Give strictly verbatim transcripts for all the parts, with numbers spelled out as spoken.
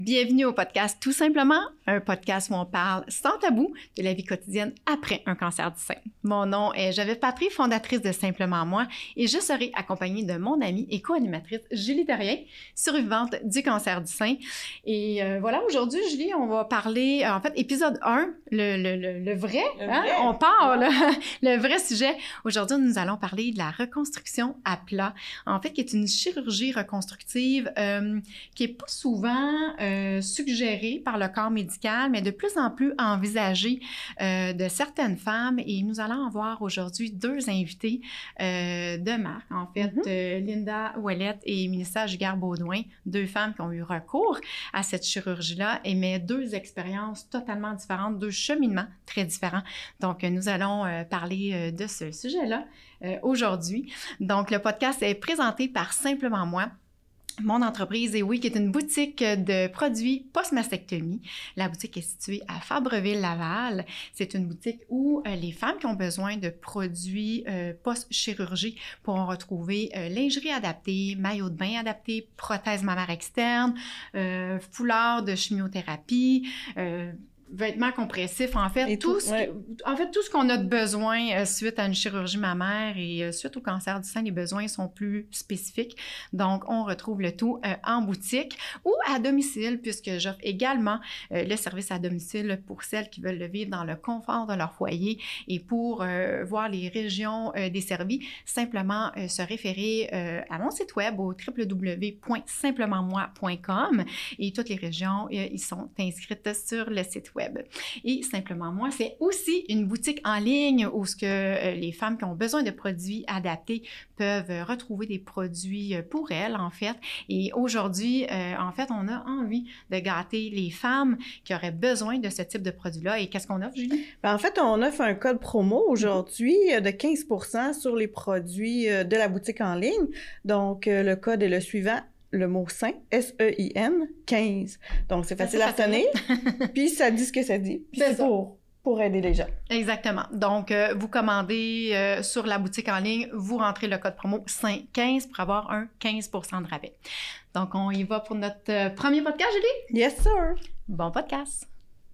Bienvenue au podcast Tout simplement, un podcast où on parle sans tabou de la vie quotidienne après un cancer du sein. Mon nom est Geneviève Patry, fondatrice de Simplement Moi, et je serai accompagnée de mon amie et co-animatrice Julie Terrien, survivante du cancer du sein. Et euh, voilà, aujourd'hui, Julie, on va parler, en fait, épisode un, le, le, le, le vrai, le hein? vrai. On part, là, le vrai sujet. Aujourd'hui, nous allons parler de la reconstruction à plat, en fait, qui est une chirurgie reconstructive euh, qui n'est pas souvent... Euh, Euh, suggérée par le corps médical, mais de plus en plus envisagée euh, de certaines femmes. Et nous allons avoir aujourd'hui deux invités euh, de marque, en fait, mm-hmm. euh, Linda Ouellette et Mélissa Giguère-Baudouin, deux femmes qui ont eu recours à cette chirurgie-là, et mais deux expériences totalement différentes, deux cheminements très différents. Donc, nous allons euh, parler euh, de ce sujet-là euh, aujourd'hui. Donc, le podcast est présenté par Simplement Moi, mon entreprise, et oui, qui est une boutique de produits post-mastectomie. La boutique est située à Fabreville-Laval. C'est une boutique où euh, les femmes qui ont besoin de produits euh, post-chirurgie pourront retrouver euh, lingerie adaptée, maillot de bain adapté, prothèse mammaire externe, euh, foulard de chimiothérapie, euh, vêtements compressifs, en fait, tout, tout, ce ouais. qui, en fait, tout ce qu'on a de besoin euh, suite à une chirurgie mammaire et euh, suite au cancer du sein, les besoins sont plus spécifiques. Donc, on retrouve le tout euh, en boutique ou à domicile, puisque j'offre également euh, le service à domicile pour celles qui veulent le vivre dans le confort de leur foyer. Et pour euh, voir les régions euh, desservies, simplement euh, se référer euh, à mon site web au w w w point simplement moi point com, et toutes les régions, euh, ils sont inscrites sur le site web. Et Simplement Moi, c'est aussi une boutique en ligne où ce que euh, les femmes qui ont besoin de produits adaptés peuvent retrouver des produits pour elles, en fait. Et aujourd'hui, euh, en fait, on a envie de gâter les femmes qui auraient besoin de ce type de produit-là. Et qu'est-ce qu'on offre, Julie? Ben, en fait, on offre un code promo aujourd'hui mm-hmm. de quinze pour cent sur les produits de la boutique en ligne. Donc, le code est le suivant. Le mot sein, S E I N, quinze. Donc, c'est facile à retenir. Puis, ça dit ce que ça dit. Puis, c'est, c'est pour, pour aider les gens. Exactement. Donc, euh, vous commandez euh, sur la boutique en ligne, vous rentrez le code promo sein quinze pour avoir un quinze pour cent de rabais. Donc, on y va pour notre euh, premier podcast, Julie? Yes, sir. Bon podcast.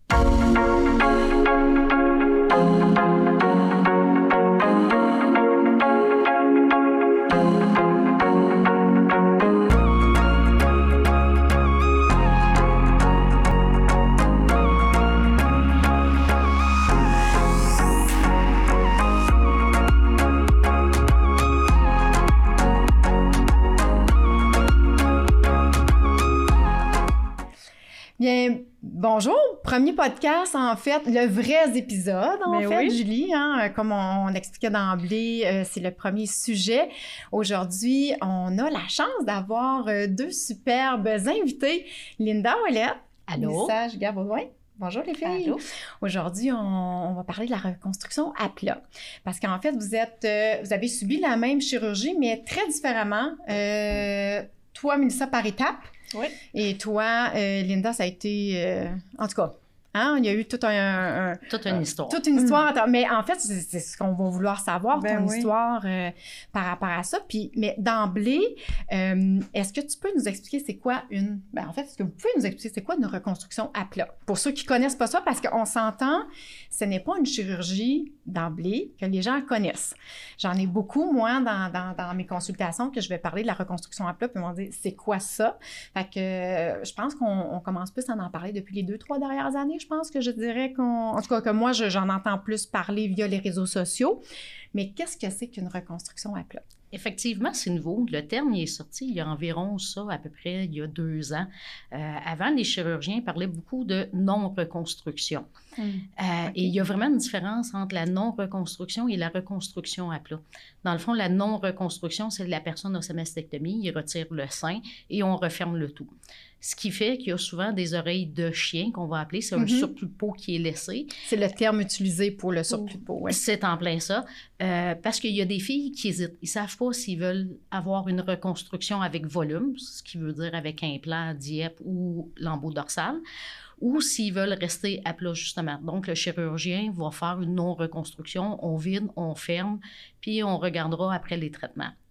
Bien, bonjour, premier podcast, en fait, le vrai épisode, en Mais fait, oui. Julie, hein, comme on, on expliquait d'emblée, euh, c'est le premier sujet. Aujourd'hui, on a la chance d'avoir euh, deux superbes invités, Linda Ouellette, Allô, Mélissa Giguère-Baudouin. Bonjour les filles. Allô. Aujourd'hui, on, on va parler de la reconstruction à plat. Parce qu'en fait, vous êtes, euh, vous avez subi la même chirurgie, mais très différemment. Euh, toi, Mélissa, par étapes. Oui. Et toi, euh, Linda, ça a été... Euh, en tout cas, hein, il y a eu tout un... un toute une histoire. Toute une histoire. Mmh. Mais en fait, c'est, c'est ce qu'on va vouloir savoir, ben ton oui. histoire euh, par rapport à ça. Puis, mais d'emblée, euh, est-ce que tu peux nous expliquer c'est quoi une... Ben, en fait, est-ce que vous pouvez nous expliquer c'est quoi une reconstruction à plat? Pour ceux qui ne connaissent pas ça, parce qu'on s'entend, ce n'est pas une chirurgie d'emblée que les gens connaissent. J'en ai beaucoup, moi, dans, dans, dans mes consultations, que je vais parler de la reconstruction à plat, puis ils vont dire, c'est quoi ça? Fait que euh, je pense qu'on on commence plus à en parler depuis les deux, trois dernières années. Je pense que je dirais qu'on... En tout cas, que moi, je, j'en entends plus parler via les réseaux sociaux. Mais qu'est-ce que c'est qu'une reconstruction à plat? Effectivement, c'est nouveau. Le terme il est sorti il y a environ ça, à peu près il y a deux ans. Euh, avant, les chirurgiens parlaient beaucoup de non-reconstruction. Mmh. Euh, okay. Et il y a vraiment une différence entre la non-reconstruction et la reconstruction à plat. Dans le fond, la non-reconstruction, c'est la personne a sa mastectomie, il retire le sein et on referme le tout. Ce qui fait qu'il y a souvent des oreilles de chien, qu'on va appeler, c'est un mm-hmm. surplus de peau qui est laissé. C'est le terme utilisé pour le surplus de peau, oui. C'est en plein ça. Euh, parce qu'il y a des filles qui hésitent. Ils ne savent pas s'ils veulent avoir une reconstruction avec volume, ce qui veut dire avec implant, diep ou lambeau dorsal, ou s'ils veulent rester à plat, justement. Donc, le chirurgien va faire une non-reconstruction. On vide, on ferme, puis on regardera après les traitements.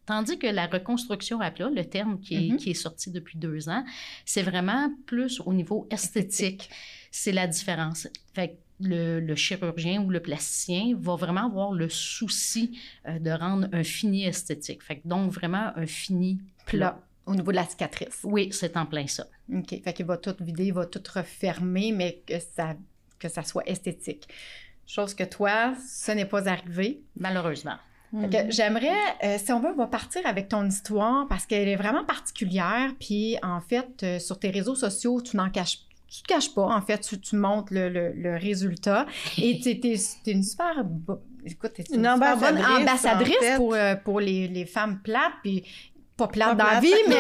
Tandis que la reconstruction à plat, le terme qui est, mm-hmm. qui est sorti depuis deux ans, c'est vraiment plus au niveau esthétique. esthétique. C'est la différence. Fait que le, le chirurgien ou le plasticien va vraiment avoir le souci euh, de rendre un fini esthétique. Fait que donc, vraiment un fini plat. Là, au niveau de la cicatrice. Oui, c'est en plein ça. OK. Fait qu'il va tout vider, il va tout refermer, mais que ça, que ça soit esthétique. Chose que toi, ce n'est pas arrivé. Malheureusement. Fait que j'aimerais, euh, si on veut, on va partir avec ton histoire parce qu'elle est vraiment particulière. Puis, en fait, euh, sur tes réseaux sociaux, tu n'en caches tu te caches pas. En fait, tu, tu montres le, le, le résultat. Et tu es une super... Bo- Écoute, t'es une, une super bonne ambassadrice en fait. pour, euh, pour les, les femmes plates. Puis, pas plate dans la vie, mais...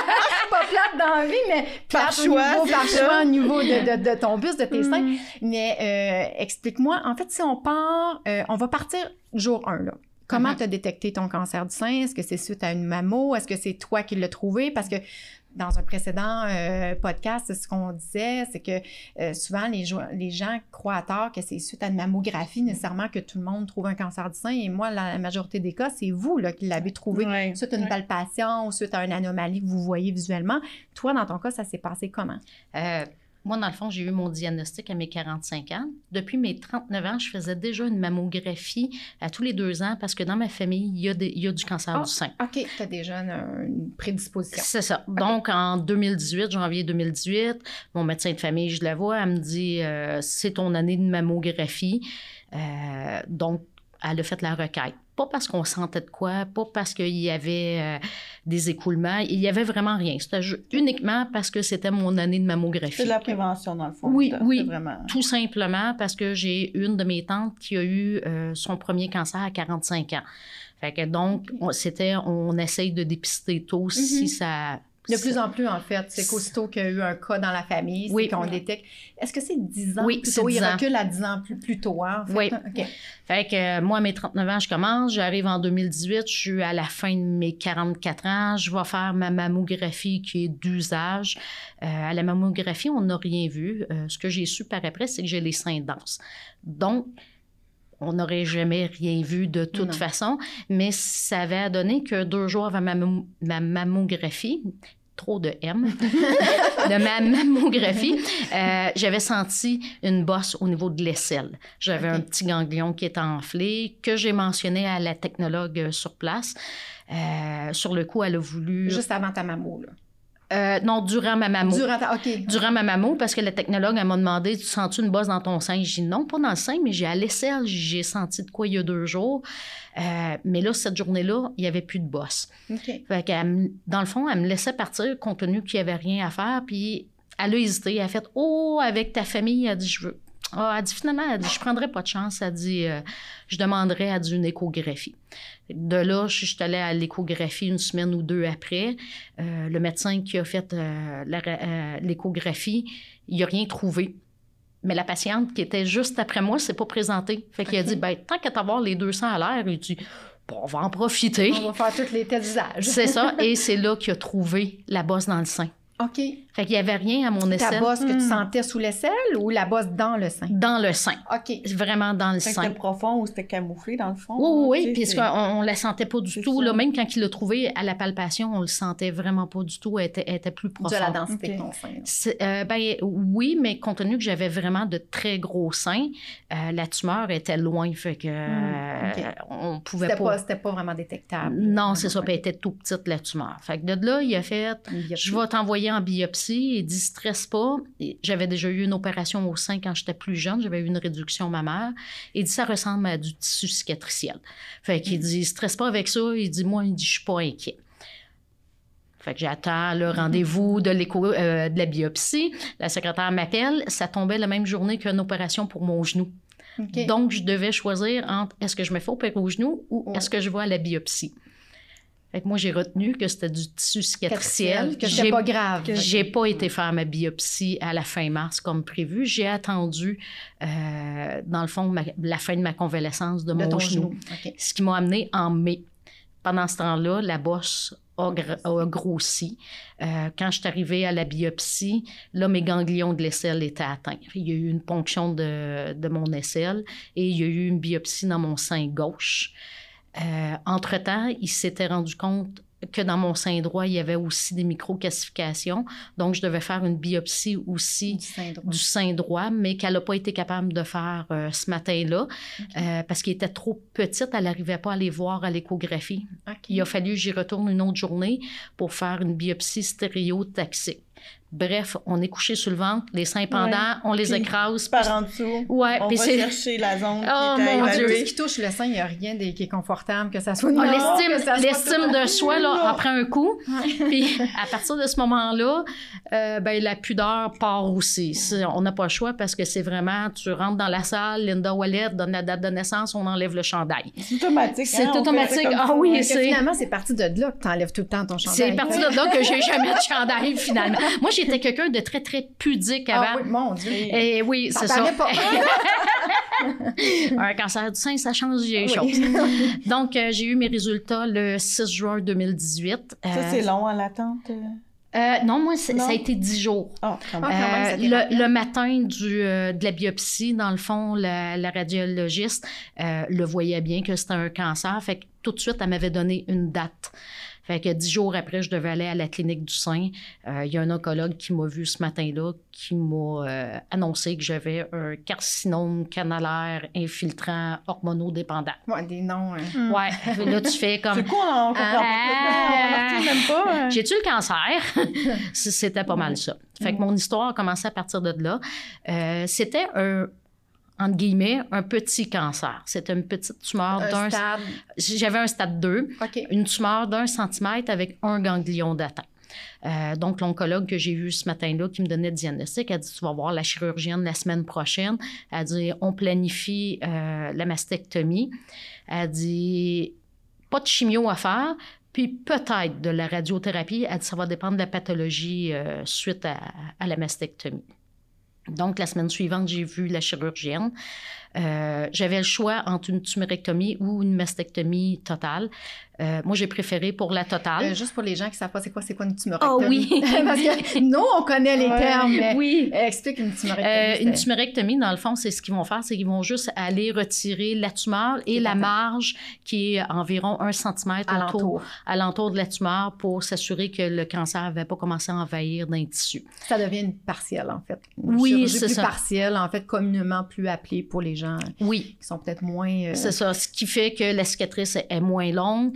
pas plate dans la vie, mais plate par choix, au niveau, par choix, au niveau de, de, de ton buste, de tes seins. Mm. Mais euh, explique-moi, en fait, si on part... Euh, on va partir jour un, là. Comment mm-hmm. tu as détecté ton cancer du sein? Est-ce que c'est suite à une mammo? Est-ce que c'est toi qui l'as trouvé? Parce que dans un précédent euh, podcast, ce qu'on disait, c'est que euh, souvent, les, jo- les gens croient à tort que c'est suite à une mammographie, nécessairement, que tout le monde trouve un cancer du sein. Et moi, la, la majorité des cas, c'est vous là, qui l'avez trouvé ouais. suite à une ouais. palpation ou suite à une anomalie que vous voyez visuellement. Toi, dans ton cas, ça s'est passé comment? Euh... Moi, dans le fond, j'ai eu mon diagnostic à mes quarante-cinq ans. Depuis mes trente-neuf ans, je faisais déjà une mammographie à tous les deux ans parce que dans ma famille, il y a, des, il y a du cancer oh, du sein. OK, tu as déjà une, une prédisposition. C'est ça. Okay. Donc, en deux mille dix-huit, janvier deux mille dix-huit, mon médecin de famille, je la vois, elle me dit euh, « c'est ton année de mammographie euh, ». Donc, elle a fait la requête. Pas parce qu'on sentait de quoi, pas parce qu'il y avait euh, des écoulements. Il n'y avait vraiment rien. C'était uniquement parce que c'était mon année de mammographie. C'est de la prévention, dans le fond. Oui, c'est oui. Vraiment... Tout simplement parce que j'ai une de mes tantes qui a eu euh, son premier cancer à quarante-cinq ans. Fait que donc, on, c'était, on essaye de dépister tôt mm-hmm. si ça... De plus en plus, en fait, c'est qu'aussitôt qu'il y a eu un cas dans la famille, oui. c'est qu'on détecte. Est-ce que c'est dix ans oui, plus tôt? dix Il ans. recule à dix ans plus, plus tôt, hein, en fait? Oui. Okay. Fait que euh, moi, à mes trente-neuf ans, je commence. J'arrive en deux mille dix-huit. Je suis à la fin de mes quarante-quatre ans. Je vais faire ma mammographie qui est d'usage. Euh, à la mammographie, on n'a rien vu. Euh, ce que j'ai su par après, c'est que j'ai les seins denses. Donc, on n'aurait jamais rien vu de toute non. façon. Mais ça avait donné que deux jours avant ma, ma mammographie... trop de M, de ma mammographie, euh, j'avais senti une bosse au niveau de l'aisselle. J'avais okay. un petit ganglion qui était enflé, que j'ai mentionné à la technologue sur place. Euh, sur le coup, elle a voulu... Juste avant ta mammo, là. Euh, non, durant ma mammo. Durant, ta... OK. Durant ma mammo, parce que la technologue, elle m'a demandé, tu sens-tu une bosse dans ton sein? J'ai dit non, pas dans le sein, mais j'ai à l'aisselle, j'ai senti de quoi il y a deux jours. Euh, mais là, cette journée-là, il n'y avait plus de bosse. OK. Fait qu'elle, dans le fond, elle me laissait partir compte tenu qu'il n'y avait rien à faire. Puis elle a hésité. Elle a fait « Oh, avec ta famille, elle dit, je veux. » Ah, elle dit finalement, elle dit, je ne prendrais pas de chance. Elle dit, euh, je demanderais elle dit, une échographie. De là, je suis allée à l'échographie une semaine ou deux après. Euh, le médecin qui a fait euh, la, euh, l'échographie, il n'a rien trouvé. Mais la patiente qui était juste après moi ne s'est pas présentée. Fait qu'il okay. a dit, ben tant qu'à t'avoir les deux cents à l'air, il dit, bon, on va en profiter. On va faire tous les tests d'usage. C'est ça. Et c'est là qu'il a trouvé la bosse dans le sein. OK. Fait qu'il n'y avait rien à mon aisselle. Ta bosse que hmm. tu sentais sous l'aisselle ou la bosse dans le sein? Dans le sein. OK. Vraiment dans le fait sein. C'était profond ou c'était camouflé dans le fond? Oui, oui, puisqu'on on la sentait pas du c'est tout. Là, même quand il l'a trouvé à la palpation, on le sentait vraiment pas du tout. Elle était, elle était plus profonde. De la densité okay. de ton sein. Euh, ben, oui, mais compte tenu que j'avais vraiment de très gros seins, euh, la tumeur était loin. Fait que euh, okay. on pouvait c'était pas... pas... C'était pas vraiment détectable. Non, c'est ça. Puis elle était tout petite, la tumeur. Fait que de là, il a fait, je vais t'envoyer en biopsie. Il dit, stresse pas. J'avais déjà eu une opération au sein quand j'étais plus jeune. J'avais eu une réduction mammaire. Il dit, ça ressemble à du tissu cicatriciel. Fait qu'il mm. dit, stresse pas avec ça. Il dit, moi, il dit, je suis pas inquiet. Fait que j'attends le rendez-vous de, l'écho, euh, de la biopsie. La secrétaire m'appelle. Ça tombait la même journée qu'une opération pour mon genou. Okay. Donc, je devais choisir entre est-ce que je me fais opérer au genou ou ouais. est-ce que je vais à la biopsie. Fait que moi, j'ai retenu que c'était du tissu cicatriciel. Que c'était pas grave. J'ai pas été faire ma biopsie à la fin mars comme prévu. J'ai attendu, euh, dans le fond, ma, la fin de ma convalescence de, de mon genou. genou. Okay. Ce qui m'a amené en mai. Pendant ce temps-là, la bosse a, a grossi. Euh, quand je suis arrivée à la biopsie, là, mes ganglions de l'aisselle étaient atteints. Il y a eu une ponction de, de mon aisselle et il y a eu une biopsie dans mon sein gauche. Euh, entre-temps, il s'était rendu compte que dans mon sein droit, il y avait aussi des microcalcifications. Donc, je devais faire une biopsie aussi Du sein droit. du sein droit, mais qu'elle n'a pas été capable de faire euh, ce matin-là Okay. euh, parce qu'il était trop petite. Elle n'arrivait pas à les voir à l'échographie. Okay. Il a fallu que j'y retourne une autre journée pour faire une biopsie stéréotaxique. Bref, on est couché sur le ventre, les seins pendants, Ouais. on les Puis, écrase. Par en dessous, Ouais, on puis va c'est- chercher la zone Oh, qui est à mon Ah, tout évaluer. ce qui touche le sein, il n'y a rien de- qui est confortable, que ça soit Ah, non, l'estime, que ça soit l'estime tout- de soi, là, Non. en prend un coup. Ouais. Puis, à partir de ce moment-là, euh, ben, la pudeur part aussi. C'est- on n'a pas le choix parce que c'est vraiment, tu rentres dans la salle, Linda Ouellet donne la date de naissance, on enlève le chandail. C'est automatique. C'est hein, on fait ça automatique. comme Ah ça. oui, Fait que c'est- finalement, c'est parti de là que tu enlèves tout le temps ton chandail. C'est parti de là que j'ai jamais de chandail, finalement. Moi, j'étais quelqu'un de très, très pudique avant. Ah oui, mon Dieu. Et oui, Ça c'est ça. paraît pas. Un cancer du sein, ça change les Oui. choses. Donc, euh, j'ai eu mes résultats le six juin deux mille dix-huit. Ça, Euh, c'est long à l'attente. euh? euh, non, moi, c'est- Non. ça a été dix jours. Ah, quand même. Ah, quand même, ça Euh, t'est rapide. le, le matin du, euh, de la biopsie, dans le fond, la, la radiologiste euh, le voyait bien que c'était un cancer. Fait que tout de suite, elle m'avait donné une date. Fait que dix jours après, je devais aller à la clinique du sein. Euh, Il y a un oncologue qui m'a vu ce matin-là, qui m'a euh, annoncé que j'avais un carcinome canalaire infiltrant hormonodépendant. Ouais, des noms. euh. Hmm. Ouais, là, tu fais comme... C'est quoi, on comprend Ah. pas. On ne même pas. hein. J'ai-tu le cancer? C'était pas mal ça. Fait que mon histoire a commencé à partir de là. Euh, C'était un, entre guillemets, un petit cancer. C'était une petite tumeur Un d'un... stade. J'avais un stade deux, OK. une tumeur d'un centimètre avec un ganglion d'atteinte. Euh, donc, l'oncologue que j'ai vu ce matin-là qui me donnait le diagnostic, a dit, tu vas voir la chirurgienne la semaine prochaine. Elle a dit, on planifie euh, la mastectomie. Elle a dit, pas de chimio à faire, puis peut-être de la radiothérapie. Elle a dit, ça va dépendre de la pathologie euh, suite à, à la mastectomie. Donc, la semaine suivante, j'ai vu la chirurgienne. Euh, j'avais le choix entre une tumorectomie ou une mastectomie totale. Euh, moi, j'ai préféré pour la totale. Euh, juste pour les gens qui ne savent pas c'est quoi, c'est quoi une tumorectomie. Ah oui! Parce que nous, on connaît les Ouais. termes, mais Oui. euh, explique une tumorectomie. Euh, une c'est- tumorectomie, dans le fond, c'est ce qu'ils vont faire, c'est qu'ils vont juste aller retirer la tumeur et Qui est la atteinte. marge qui est environ un centimètre autour, Alentour. alentour de la tumeur pour s'assurer que le cancer n'avait pas commencé à envahir d'un tissu. Ça devient une partielle, en fait. Une Oui, chirurgie c'est plus ça. partielle, en fait, communément plus appelée pour les gens Oui, qui sont peut-être moins... euh, c'est ça. Ce qui fait que la cicatrice est, est moins longue.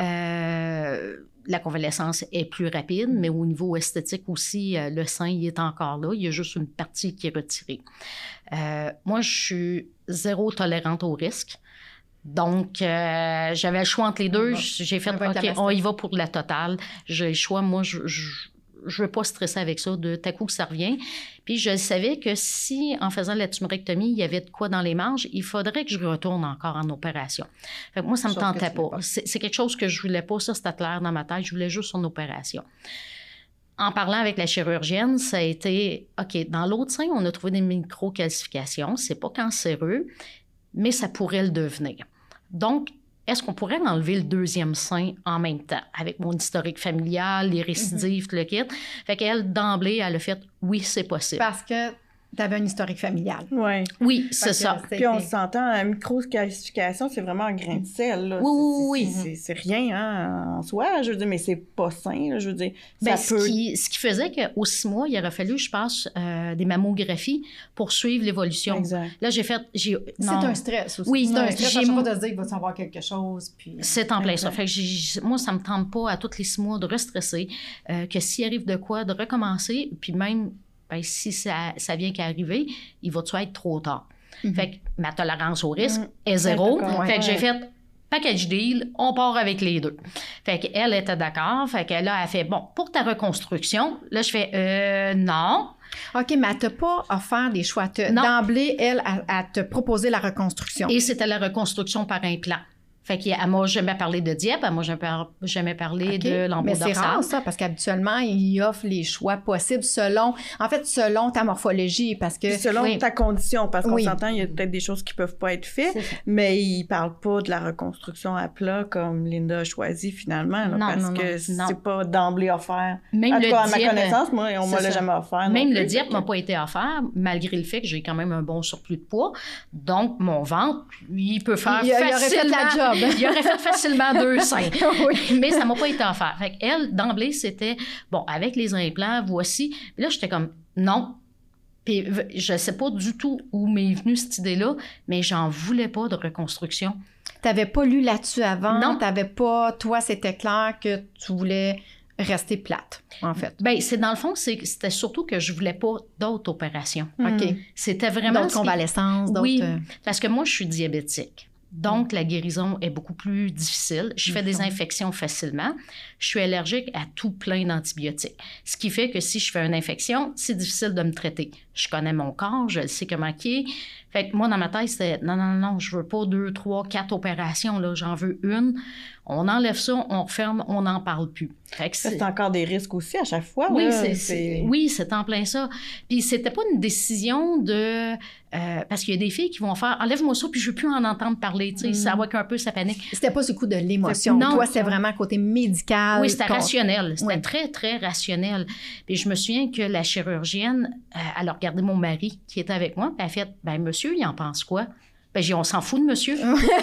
Euh, la convalescence est plus rapide, mais au niveau esthétique aussi, euh, le sein, il est encore là. Il y a juste une partie qui est retirée. Euh, moi, je suis zéro tolérante au risque. Donc, euh, j'avais le choix entre les deux. On va- J'ai fait, on va avec la OK, on y va pour la totale. J'ai le choix. Moi, je... je je veux pas stresser avec ça, de tout à coup que ça revient. Puis je savais que si, en faisant la tumorectomie, il y avait de quoi dans les marges, il faudrait que je retourne encore en opération. Fait que moi, ça me Chose que tentait tu voulais pas. pas. C'est c'est quelque chose que je voulais pas, ça, c'était clair dans ma tête. Je voulais juste une opération. En parlant avec la chirurgienne, ça a été, OK, dans l'autre sein, on a trouvé des microcalcifications. C'est pas cancéreux, mais ça pourrait le devenir. Donc, est-ce qu'on pourrait enlever le deuxième sein en même temps, avec mon historique familial, les récidives, tout le kit? Fait qu'elle, d'emblée, elle a fait « oui, c'est possible Parce que tu avais un historique familial. Ouais. ». Oui, Fait c'est que ça. c'était- Puis on s'entend, la microcalcification, c'est vraiment un grain de sel. Là. Oui, oui, C'est- oui. c'est- C'est c'est rien hein, en soi, je veux dire, mais c'est pas sain. Là, je veux dire, Ben, ça peut... ce, qui, ce qui faisait qu'aux six mois, il aurait fallu, je pense, euh, des mammographies pour suivre l'évolution. Exact. Là, j'ai fait... j'ai- C'est non. un stress aussi. Oui, c'est un non, stress j'ai à chaque mon- fois de se dire qu'il va savoir quelque chose. Puis... C'est en plein ça. Exact. Fait que j'ai- moi, ça me tente pas à tous les six mois de restresser, euh, que s'il arrive de quoi, de recommencer, puis même, ben, si ça, ça vient qu'à arriver, il va-tu être trop tard? Mhm. Fait que ma tolérance au risque Mhm. est zéro. d'accord, Fait que ouais. j'ai fait package deal, on part avec les deux. Fait qu'elle était d'accord. Fait qu'elle a fait, bon, pour ta reconstruction, là, je fais, euh, non. OK, mais elle t'a pas offert des choix. Te- Non. D'emblée, elle, elle, elle te proposé la reconstruction. Et c'était la reconstruction par implant. Fait qu'elle m'a jamais parlé de diète, elle m'a jamais, par- jamais parlé OK. de lambeau Mais c'est dorsal. rare, ça, parce qu'habituellement, il offre les choix possibles selon, en fait, selon ta morphologie, parce que... Puis selon oui. ta condition, parce qu'on Oui. s'entend, il y a peut-être des choses qui peuvent pas être faites, C'est ça. mais ils parlent pas de la reconstruction à plat comme Linda a choisi finalement, là, Non, parce non, que non, non. c'est pas d'emblée offert. Même En tout le cas, à ma diète, connaissance, moi, on me c'est l'a ça. jamais offert. non Même le plus. diète m'a pas été offert, malgré le fait que j'ai quand même un bon surplus de poids. Donc, mon ventre, il peut faire Il, il aurait fait facilement... la job. robe. Il aurait fait facilement deux seins. Oui. Mais ça m'a pas été offert. Fait qu'elle, d'emblée, c'était, bon, avec les implants, voici. Puis là, j'étais comme, non. Puis je sais pas du tout où m'est venue cette idée-là, mais j'en voulais pas de reconstruction. T'avais pas lu là-dessus avant? Non. T'avais pas... Toi, c'était clair que tu voulais rester plate, en fait. Bien, c'est dans le fond, c'est, c'était surtout que je voulais pas d'autres opérations. OK. C'était vraiment... D'autres convalescences, d'autres... Oui, parce que moi, je suis diabétique. Donc, la guérison est beaucoup plus difficile. Je fais des infections facilement. Je suis allergique à tout plein d'antibiotiques. Ce qui fait que si je fais une infection, c'est difficile de me traiter. Je connais mon corps, je sais comment il est. Fait que moi, dans ma tête, c'était non, non, non, je veux pas deux, trois, quatre opérations, là. J'en veux une. On enlève ça, on referme, on n'en parle plus. Fait que Ça, c'est... c'est encore des risques aussi à chaque fois. Oui, là. c'est, c'est... c'est- oui, c'est en plein ça. Puis c'était pas une décision de... euh, parce qu'il y a des filles qui vont faire « Enlève-moi ça, puis je veux plus en entendre parler. » Tu sais, ça va qu'un peu, ça panique. C'était pas ce coup de l'émotion. Non. Toi, c'était vraiment côté médical. Oui, c'était con- rationnel. C'était Oui. très, très rationnel. Puis je me souviens que la chirurgienne, euh, elle a regardé mon mari qui était avec moi, puis elle a fait « Ben monsieur, il en pense quoi? » Ben j'ai dit « On s'en fout de monsieur. »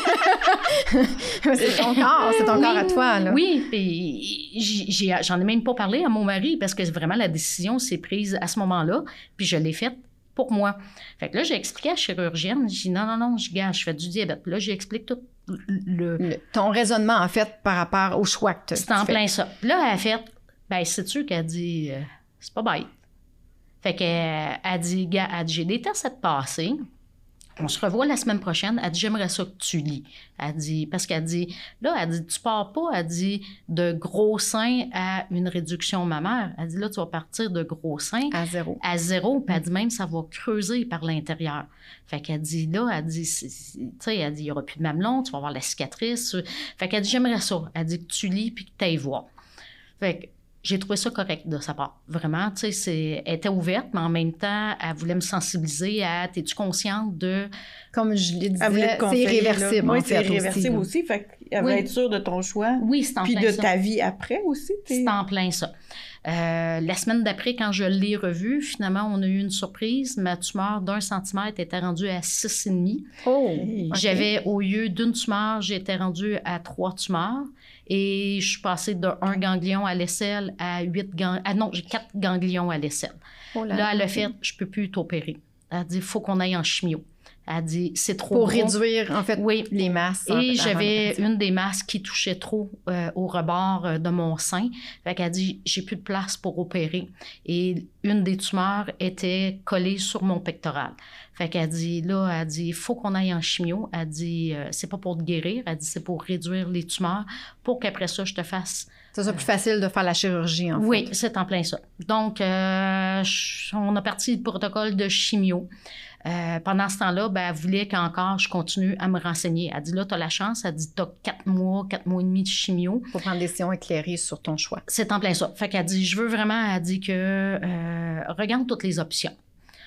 C'est ton corps, c'est ton Oui, corps à toi, là. Oui, puis j'ai- j'ai- j'en ai même pas parlé à mon mari parce que vraiment la décision s'est prise à ce moment-là, puis je l'ai faite pour moi. Fait que là, j'ai expliqué à la chirurgienne, j'ai dit non, non, non, je gage, je fais du diabète. Puis là, j'explique tout le... Le- ton raisonnement, en fait, par rapport au choix que tu C'est en fais. plein ça. Puis là, elle a fait, ben sais-tu qu'elle dit, euh, c'est pas bête. Fait qu'elle a dit, gars, elle dit, j'ai des tests à te passer. On se revoit la semaine prochaine. Elle dit, j'aimerais ça que tu lis. Elle dit, parce qu'elle dit, là, elle dit, tu pars pas, elle dit, de gros seins à une réduction mammaire. Elle dit, là, tu vas partir de gros seins À zéro. à zéro, puis elle dit même, ça va creuser par l'intérieur. Fait qu'elle dit, là, elle dit, c'est- c'est- tu sais, elle dit, il n'y aura plus de mamelon, tu vas avoir la cicatrice. Fait qu'elle dit, j'aimerais ça. Elle dit que tu lis puis que tu ailles voir. Fait que j'ai trouvé ça correct de sa part. Vraiment, tu sais, c'est- elle était ouverte, mais en même temps, elle voulait me sensibiliser à, es-tu consciente de... Comme je l'ai dit, Elle voulait te c'est conseiller, là. irréversible, Oui, en c'est fait, irréversible aussi. aussi. Fait qu'elle Oui. va être sûre de ton choix. Oui, c'est en Puis plein de ça. ta vie après aussi. t'es- C'est en plein ça. Euh, la semaine d'après, quand je l'ai revue, finalement, on a eu une surprise. Ma tumeur d'un centimètre était rendue à six virgule cinq. Oh! Hey. OK. J'avais, au lieu d'une tumeur, j'étais rendue à trois tumeurs. Et je suis passée de un ganglion à l'aisselle à huit ganglions. Ah non, j'ai quatre ganglions à l'aisselle. Oh là Là, elle a OK. fait, je peux plus t'opérer. Elle a dit, il faut qu'on aille en chimio. Elle a dit, c'est trop Pour gros. réduire, en fait, Oui. les masses. en Et fait, j'avais avant- une des masses qui touchait trop euh, au rebord euh, de mon sein. Fait qu'elle a dit, j'ai plus de place pour opérer. Et une des tumeurs était collée sur mon pectoral. Fait qu'elle dit, là, elle dit, il faut qu'on aille en chimio. Elle dit, euh, c'est pas pour te guérir. Elle dit, c'est pour réduire les tumeurs pour qu'après ça, je te fasse. Ça soit plus facile de faire la chirurgie, en Oui, fait. c'est en plein ça. Donc, euh, je- on a parti le protocole de chimio. Euh, pendant ce temps-là, ben, elle voulait qu'encore je continue à me renseigner. Elle dit, là, tu as la chance. Elle dit, tu as quatre mois, quatre mois et demi de chimio. Pour prendre des décisions éclairées sur ton choix. C'est en plein ça. Fait qu'elle dit, je veux vraiment, elle dit que, euh, regarde toutes les options.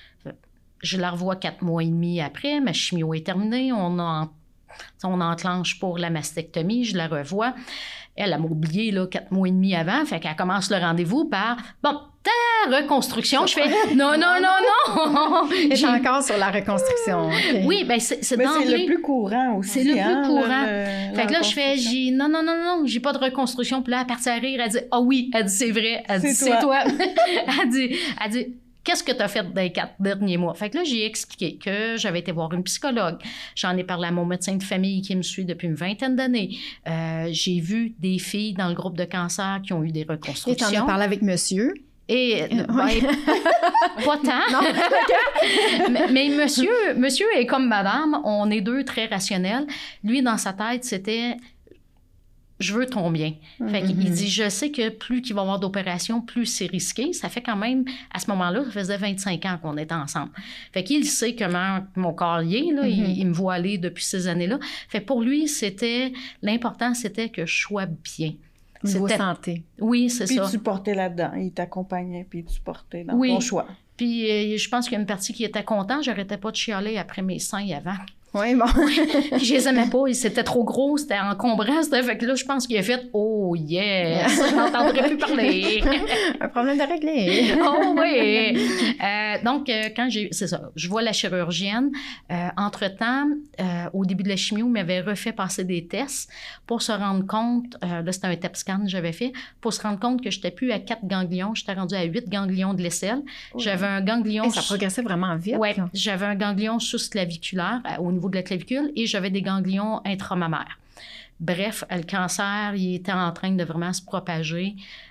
Je la revois quatre mois et demi après. Ma chimio est terminée. On, en, on enclenche pour la mastectomie. Je la revois. Elle, elle m'a oublié, là, quatre mois et demi avant. Fait qu'elle commence le rendez-vous par, bon, ta reconstruction. Je fais, non, non, non, non. Et J'ai- encore sur la reconstruction. OK. Oui, bien, c'est, c'est Mais c'est d'emblée. le plus courant aussi. C'est le plus hein, courant. le- Fait que la là, je fais, reconstruction. j'ai, non, non, non, non, j'ai pas de reconstruction. Puis là, elle partit à rire, elle dit, ah oui, elle dit, c'est vrai. Elle dit, C'est c'est toi. toi. elle dit, elle dit, qu'est-ce que tu as fait dans les quatre derniers mois? Fait que là, j'ai expliqué que j'avais été voir une psychologue. J'en ai parlé à mon médecin de famille qui me suit depuis une vingtaine d'années. Euh, j'ai vu des filles dans le groupe de cancer qui ont eu des Et tu en reconstructions. as parlé avec monsieur. Et, Oui. ben, pas tant. Non? mais, mais monsieur, monsieur est comme madame, on est deux très rationnels. Lui, dans sa tête, c'était je veux ton bien. Fait qu'il Mm-hmm. dit, je sais que plus qu'il va y avoir d'opérations, plus c'est risqué. Ça fait quand même, à ce moment-là, ça faisait vingt-cinq ans qu'on était ensemble. Fait qu'il sait comment mon corps y est, là. Mm-hmm. il, il me voit aller depuis ces années-là. Fait pour lui, c'était, l'important, c'était que je sois bien. Niveau C'était- santé. Oui, c'est Puis ça. tu portais là-dedans. Il t'accompagnait, puis tu portais dans Oui. ton choix. Puis euh, je pense qu'il y a une partie qui était content. J'arrêtais pas de chialer après mes seins avant. Oui, bon. Puis je les aimais pas, c'était trop gros, c'était encombrant, c'était... Fait que là, je pense qu'il a fait « Oh yes, je n'entendrai plus parler! » Un problème de régler. Oh oui! Euh, donc, euh, quand j'ai... C'est ça, je vois la chirurgienne. Euh, entre-temps, euh, au début de la chimio, il m'avait refait passer des tests pour se rendre compte, euh, là, c'était un T E P scan que j'avais fait, pour se rendre compte que je n'étais plus à quatre ganglions, j'étais rendue à huit ganglions de l'aisselle. Oui. J'avais un ganglion... Et ça progressait vraiment vite. Oui, là. j'avais un ganglion sous-claviculaire, au niveau de la clavicule, et j'avais des ganglions intramammaires. Bref, le cancer, il était en train de vraiment se propager.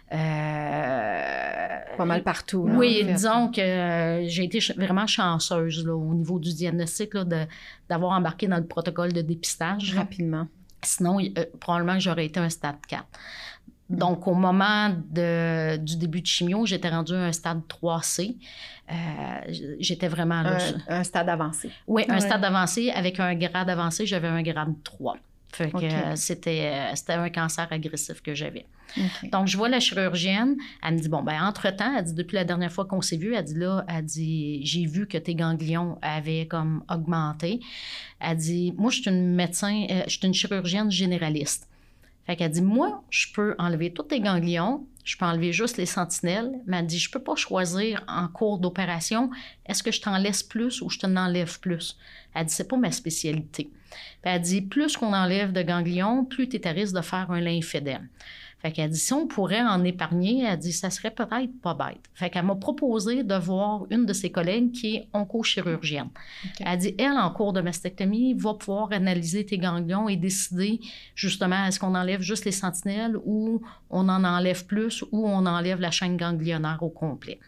Euh, Pas mal partout. Là, oui, en fait. disons que euh, j'ai été ch- vraiment chanceuse là, au niveau du diagnostic, là, de, d'avoir embarqué dans le protocole de dépistage. Rapidement. Sinon, euh, probablement que j'aurais été un stade quatre. Donc, au moment de, du début de chimio, j'étais rendue à un stade trois C. Euh, j'étais vraiment là. Un, un stade avancé. Oui, un Ouais. stade avancé. Avec un grade avancé, j'avais un grade trois. Fait que Okay. euh, c'était, euh, c'était un cancer agressif que j'avais. Okay. Donc, je vois la chirurgienne. Elle me dit, bon, ben entre-temps, elle dit, depuis la dernière fois qu'on s'est vu, elle dit, là, elle dit, j'ai vu que tes ganglions avaient comme augmenté. Elle dit, moi, je suis une médecin, euh, je suis une chirurgienne généraliste. Fait qu'elle dit, moi, je peux enlever tous tes ganglions, je peux enlever juste les sentinelles, mais elle dit, je peux pas choisir en cours d'opération, est-ce que je t'en laisse plus ou je t'en enlève plus? Elle dit, c'est pas ma spécialité. Puis elle dit, plus qu'on enlève de ganglions, plus tu es à risque de faire un lymphédème. Fait qu'elle dit, si on pourrait en épargner, elle dit, ça serait peut-être pas bête. Fait qu'elle m'a proposé de voir une de ses collègues qui est oncochirurgienne. Okay. Elle dit, elle, en cours de mastectomie, va pouvoir analyser tes ganglions et décider, justement, est-ce qu'on enlève juste les sentinelles ou on en enlève plus ou on enlève la chaîne ganglionnaire au complet.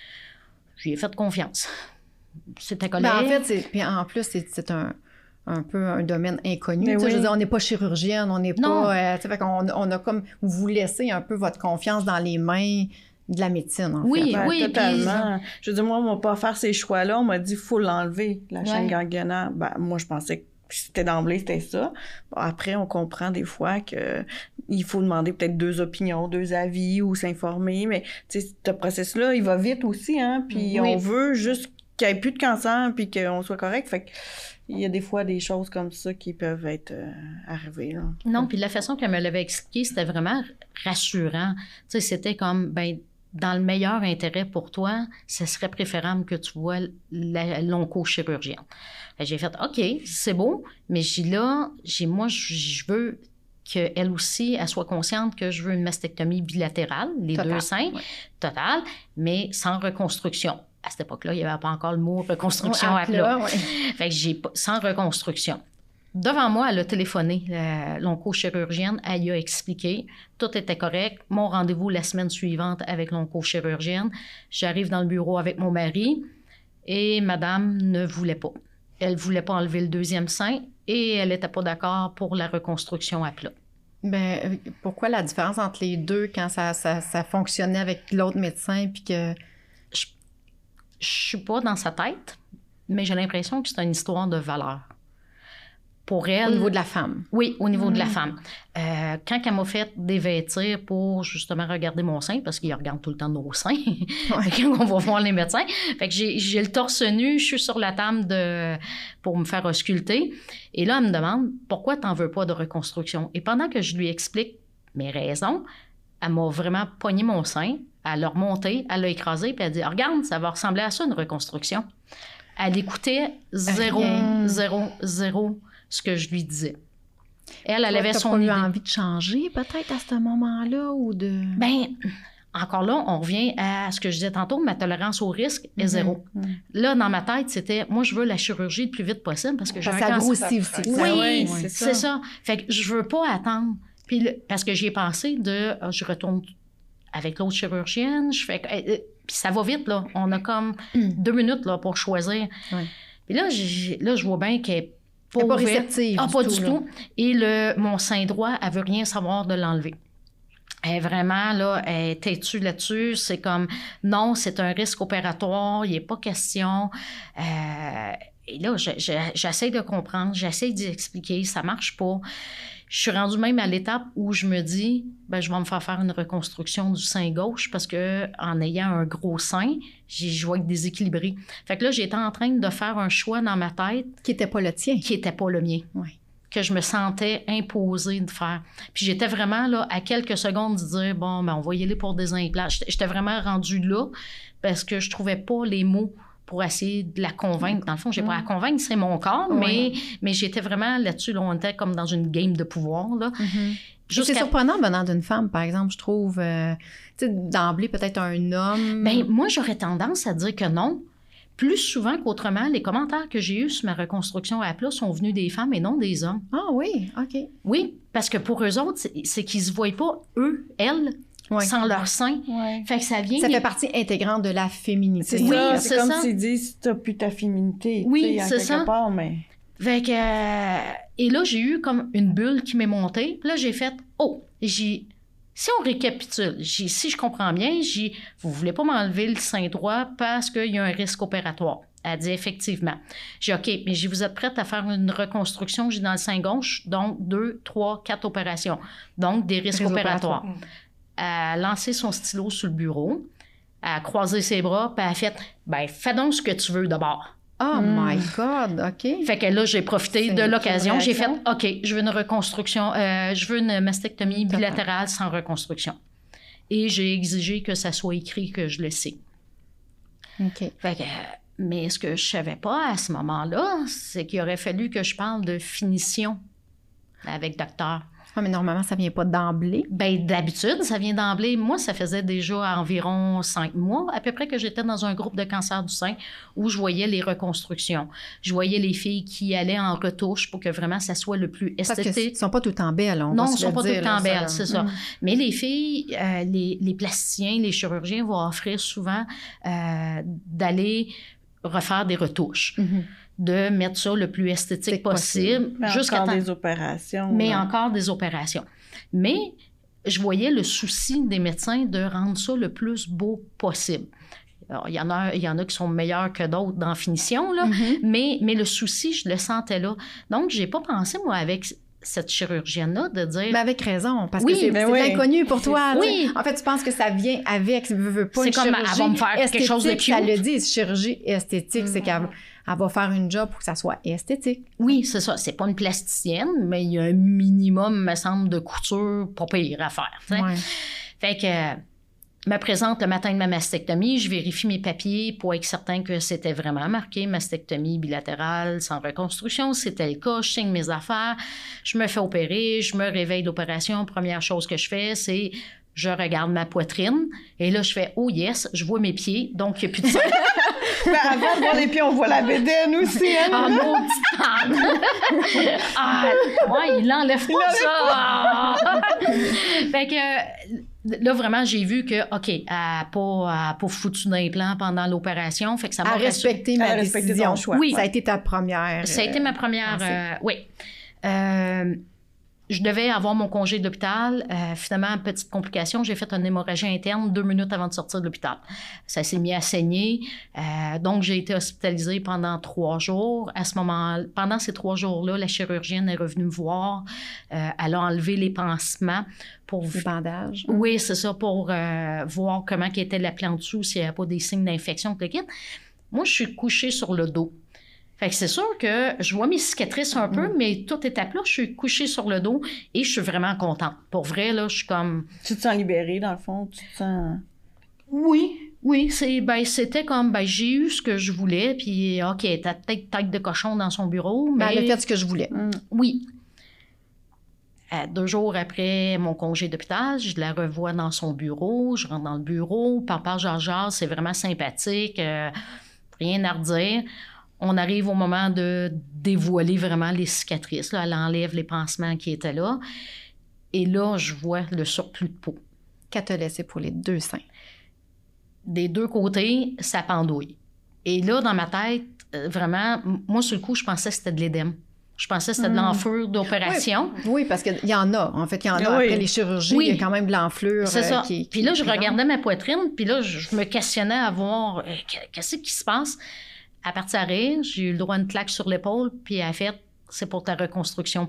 Je lui ai fait confiance. C'était collègue. Ben en fait, c'est, puis en plus, c'est, c'est un... un peu un domaine inconnu. Oui. Je veux dire, on n'est pas chirurgienne, on n'est non. pas... Euh, fait qu'on, on a comme... Vous laissez un peu votre confiance dans les mains de la médecine, en oui, fait. Ben, oui, totalement. Puis... Je veux dire, moi, on ne va pas faire ces choix-là. On m'a dit, il faut l'enlever, la ouais. chaîne ganglionnaire. Ben, moi, je pensais que c'était d'emblée, c'était ça. Bon, après, on comprend des fois que il faut demander peut-être deux opinions, deux avis ou s'informer. Mais, tu sais, ce processus-là, il va vite aussi, hein. Puis oui. on veut juste qu'il n'y ait plus de cancer puis qu'on soit correct. Fait que il y a des fois des choses comme ça qui peuvent être euh, arrivées. Là. Non, puis la façon qu'elle me l'avait expliqué, c'était vraiment rassurant. Tu sais, c'était comme, ben dans le meilleur intérêt pour toi, ce serait préférable que tu vois la, l'oncochirurgienne. J'ai fait, OK, c'est beau, mais j'ai là, j'ai, moi, je veux qu'elle aussi, elle soit consciente que je veux une mastectomie bilatérale, les Total, deux seins, ouais. totale, mais sans reconstruction. À cette époque-là, il n'y avait pas encore le mot reconstruction ouais, à plat. Ouais. Fait que j'ai sans reconstruction. Devant moi, elle a téléphoné, euh, l'oncochirurgienne, elle y a expliqué, tout était correct. Mon rendez-vous la semaine suivante avec l'oncochirurgienne. J'arrive dans le bureau avec mon mari et madame ne voulait pas. Elle ne voulait pas enlever le deuxième sein et elle n'était pas d'accord pour la reconstruction à plat. Ben, pourquoi la différence entre les deux quand ça, ça, ça fonctionnait avec l'autre médecin puis que... Je ne suis pas dans sa tête, mais j'ai l'impression que c'est une histoire de valeur. Pour elle... Au niveau de la femme. Oui, au niveau mmh. de la femme. Euh, quand elle m'a fait dévêtir pour justement regarder mon sein, parce qu'ils regardent tout le temps nos seins, ouais. quand on va voir les médecins, fait que j'ai, j'ai le torse nu, je suis sur la table de, pour me faire ausculter. Et là, elle me demande, pourquoi tu n'en veux pas de reconstruction? Et pendant que je lui explique mes raisons, elle m'a vraiment pogné mon sein, elle l'a remonté, elle l'a écrasé, puis elle dit, regarde, ça va ressembler à ça, une reconstruction. Elle écoutait zéro, Rien. zéro, zéro ce que je lui disais. Elle, elle avait T'as son pas eu idée. envie de changer peut-être à ce moment-là ou de... Ben, encore là, on revient à ce que je disais tantôt, ma tolérance au risque est mm-hmm. zéro. Mm-hmm. Là, dans ma tête, c'était, moi, je veux la chirurgie le plus vite possible parce que j'ai un cancer. Ça grossit aussi. Oui, oui, oui c'est, c'est ça. ça. ça. Fait que je veux pas attendre. Puis le, parce que j'y ai pensé de, je retourne avec l'autre chirurgienne, je fais... Euh, puis ça va vite, là. On a comme mm. deux minutes, là, pour choisir. Oui. Puis là, là, je vois bien qu'elle est Elle n'est pas réceptive. Ah, du pas tout, du là. tout. Et le, mon sein droit, elle veut rien savoir de l'enlever. Elle est vraiment, là, elle est têtue là-dessus. C'est comme, non, c'est un risque opératoire, il n'est pas question. Euh, et là, je, je, j'essaie de comprendre, j'essaie d'y expliquer, ça ne marche pas. Je suis rendue même à l'étape où je me dis, ben, je vais me faire faire une reconstruction du sein gauche parce que en ayant un gros sein, j'ai, je vais être déséquilibrée. Fait que là, j'étais en train de faire un choix dans ma tête. Qui n'était pas le tien. Qui n'était pas le mien. Oui. Que je me sentais imposée de faire. Puis j'étais vraiment là, à quelques secondes de dire, bon, ben, on va y aller pour des implants. J'étais, j'étais vraiment rendue là parce que je trouvais pas les mots pour essayer de la convaincre. Dans le fond, j'ai pas à convaincre, c'est mon corps, oui. mais, mais j'étais vraiment là-dessus. Là, on était comme dans une game de pouvoir. Là. Mm-hmm. C'est surprenant venant d'une femme, par exemple, je trouve. Euh, tu sais, d'emblée, peut-être un homme. Bien, moi, j'aurais tendance à dire que non. Plus souvent qu'autrement, les commentaires que j'ai eus sur ma reconstruction à plat sont venus des femmes et non des hommes. Ah oui, OK. Oui, parce que pour eux autres, c'est, c'est qu'ils se voient pas, eux, elles, ouais. sans leur sein. Ouais. Fait que ça vient... Ça fait partie intégrante de la féminité. C'est oui, ça, c'est, c'est comme ça. s'ils disent, t'as plus ta féminité. Oui, c'est quelque ça. Part, mais... Fait que... Euh, et là, j'ai eu comme une bulle qui m'est montée. Puis là, j'ai fait, oh, j'ai... Si on récapitule, j'ai, si je comprends bien, j'ai, vous voulez pas m'enlever le sein droit parce qu'il y a un risque opératoire. Elle dit effectivement. J'ai OK, mais j'ai, vous êtes prête à faire une reconstruction, j'ai dans le sein gauche, donc deux, trois, quatre opérations. Donc, des risques opératoires. opératoires. Elle a lancé son stylo sur le bureau, elle a croisé ses bras, puis elle a fait, ben, fais donc ce que tu veux d'abord. Oh mm. my God, OK. Fait que là, j'ai profité c'est de l'occasion. J'ai fait, OK, je veux une reconstruction, euh, je veux une mastectomie bilatérale sans reconstruction. Et j'ai exigé que ça soit écrit que je le sais. OK. Fait que, mais ce que je savais pas à ce moment-là, c'est qu'il aurait fallu que je parle de finition avec docteur. Ah, mais normalement, ça vient pas d'emblée. Bien, d'habitude, ça vient d'emblée. Moi, ça faisait déjà environ cinq mois, à peu près, que j'étais dans un groupe de cancer du sein où je voyais les reconstructions. Je voyais les filles qui allaient en retouche pour que vraiment ça soit le plus esthétique. Parce qu'ils ne sont pas tout le temps belles, on Non, va ils ne se sont le pas dire, tout le temps là, belles, ça, c'est ça. Mm. Mais les filles, euh, les, les plasticiens, les chirurgiens vont offrir souvent euh, d'aller refaire des retouches. Mm-hmm. De mettre ça le plus esthétique c'est possible. possible. Mais jusqu'à encore temps... des opérations. Mais là. encore des opérations. Mais je voyais le souci des médecins de rendre ça le plus beau possible. Alors, il y en a, il y en a qui sont meilleurs que d'autres dans la finition, là, mm-hmm. mais, mais le souci, je le sentais là. Donc, j'ai pas pensé, moi, avec cette chirurgienne-là, de dire... Mais avec raison, parce oui, que c'est, ben c'est oui. inconnu pour toi. Oui. En fait, tu penses que ça vient avec, ça veut, veut pas c'est une comme, chirurgie elle va me faire quelque chose de cute. Ça le dit, chirurgie esthétique, Mm-hmm. c'est qu'elle elle va faire une job pour que ça soit esthétique. Oui, c'est ça. C'est pas une plasticienne, mais il y a un minimum, me semble, de couture pas pire à faire. Ouais. Fait que... Euh, me présente le matin de ma mastectomie, je vérifie mes papiers pour être certain que c'était vraiment marqué mastectomie bilatérale sans reconstruction. C'était le cas, je signe mes affaires, je me fais opérer, je me réveille de l'opération. Première chose que je fais, c'est je regarde ma poitrine et là, je fais « Oh yes », je vois mes pieds, donc il n'y a plus de sang. Ben, avant de voir les pieds, on voit la bédaine aussi. Hein, ah, maudite panne! Ah, ouais, il enlève pas il ça! Ah. Fait que là, vraiment, j'ai vu que, OK, elle n'a pas, pas foutu d'implant pendant l'opération, fait que ça m'a... À respecter ma décision. Choix. Oui. Ça a été ta première... Ça a été ma première... Euh, oui. Euh, je devais avoir mon congé d'hôpital. Euh, finalement, petite complication, j'ai fait une hémorragie interne deux minutes avant de sortir de l'hôpital. Ça s'est mis à saigner. Euh, donc, j'ai été hospitalisée pendant trois jours. À ce moment, pendant ces trois jours-là, la chirurgienne est revenue me voir. Euh, elle a enlevé les pansements pour... Les bandages. Oui, c'est ça, pour euh, voir comment était la plaie en dessous, s'il n'y avait pas des signes d'infection. Moi, je suis couchée sur le dos. Fait que c'est sûr que je vois mes cicatrices un peu, mm. mais toute étape là, je suis couchée sur le dos et je suis vraiment contente. Pour vrai, là, je suis comme... Tu te sens libérée, dans le fond? Tu te sens... Oui, oui. C'est, ben, c'était comme, ben, j'ai eu ce que je voulais, puis OK, t'as peut-être tête de cochon dans son bureau, mais... Elle a fait ce que je voulais. Mm. Oui. Euh, deux jours après mon congé d'hôpital, je la revois dans son bureau, je rentre dans le bureau, papa Georges, c'est vraiment sympathique, euh, rien à redire. On arrive au moment de dévoiler vraiment les cicatrices. Là, elle enlève les pansements qui étaient là. Et là, je vois le surplus de peau. Qu'elle t'a laissé pour les deux seins? Des deux côtés, ça pendouille. Et là, dans ma tête, vraiment, moi, sur le coup, je pensais que c'était de l'édème. Je pensais que c'était de l'enflure d'opération. Oui, oui, parce qu'il y en a. En fait, il y en a. Oui. Après les chirurgies, oui. il y a quand même de l'enflure. C'est ça. Euh, qui, puis qui, là, je qui regardais ma poitrine, puis là, je me questionnais à voir euh, qu'est-ce qui se passe. À partir de rire, j'ai eu le droit à une claque sur l'épaule, puis elle a fait « c'est pour ta reconstruction plus tard ».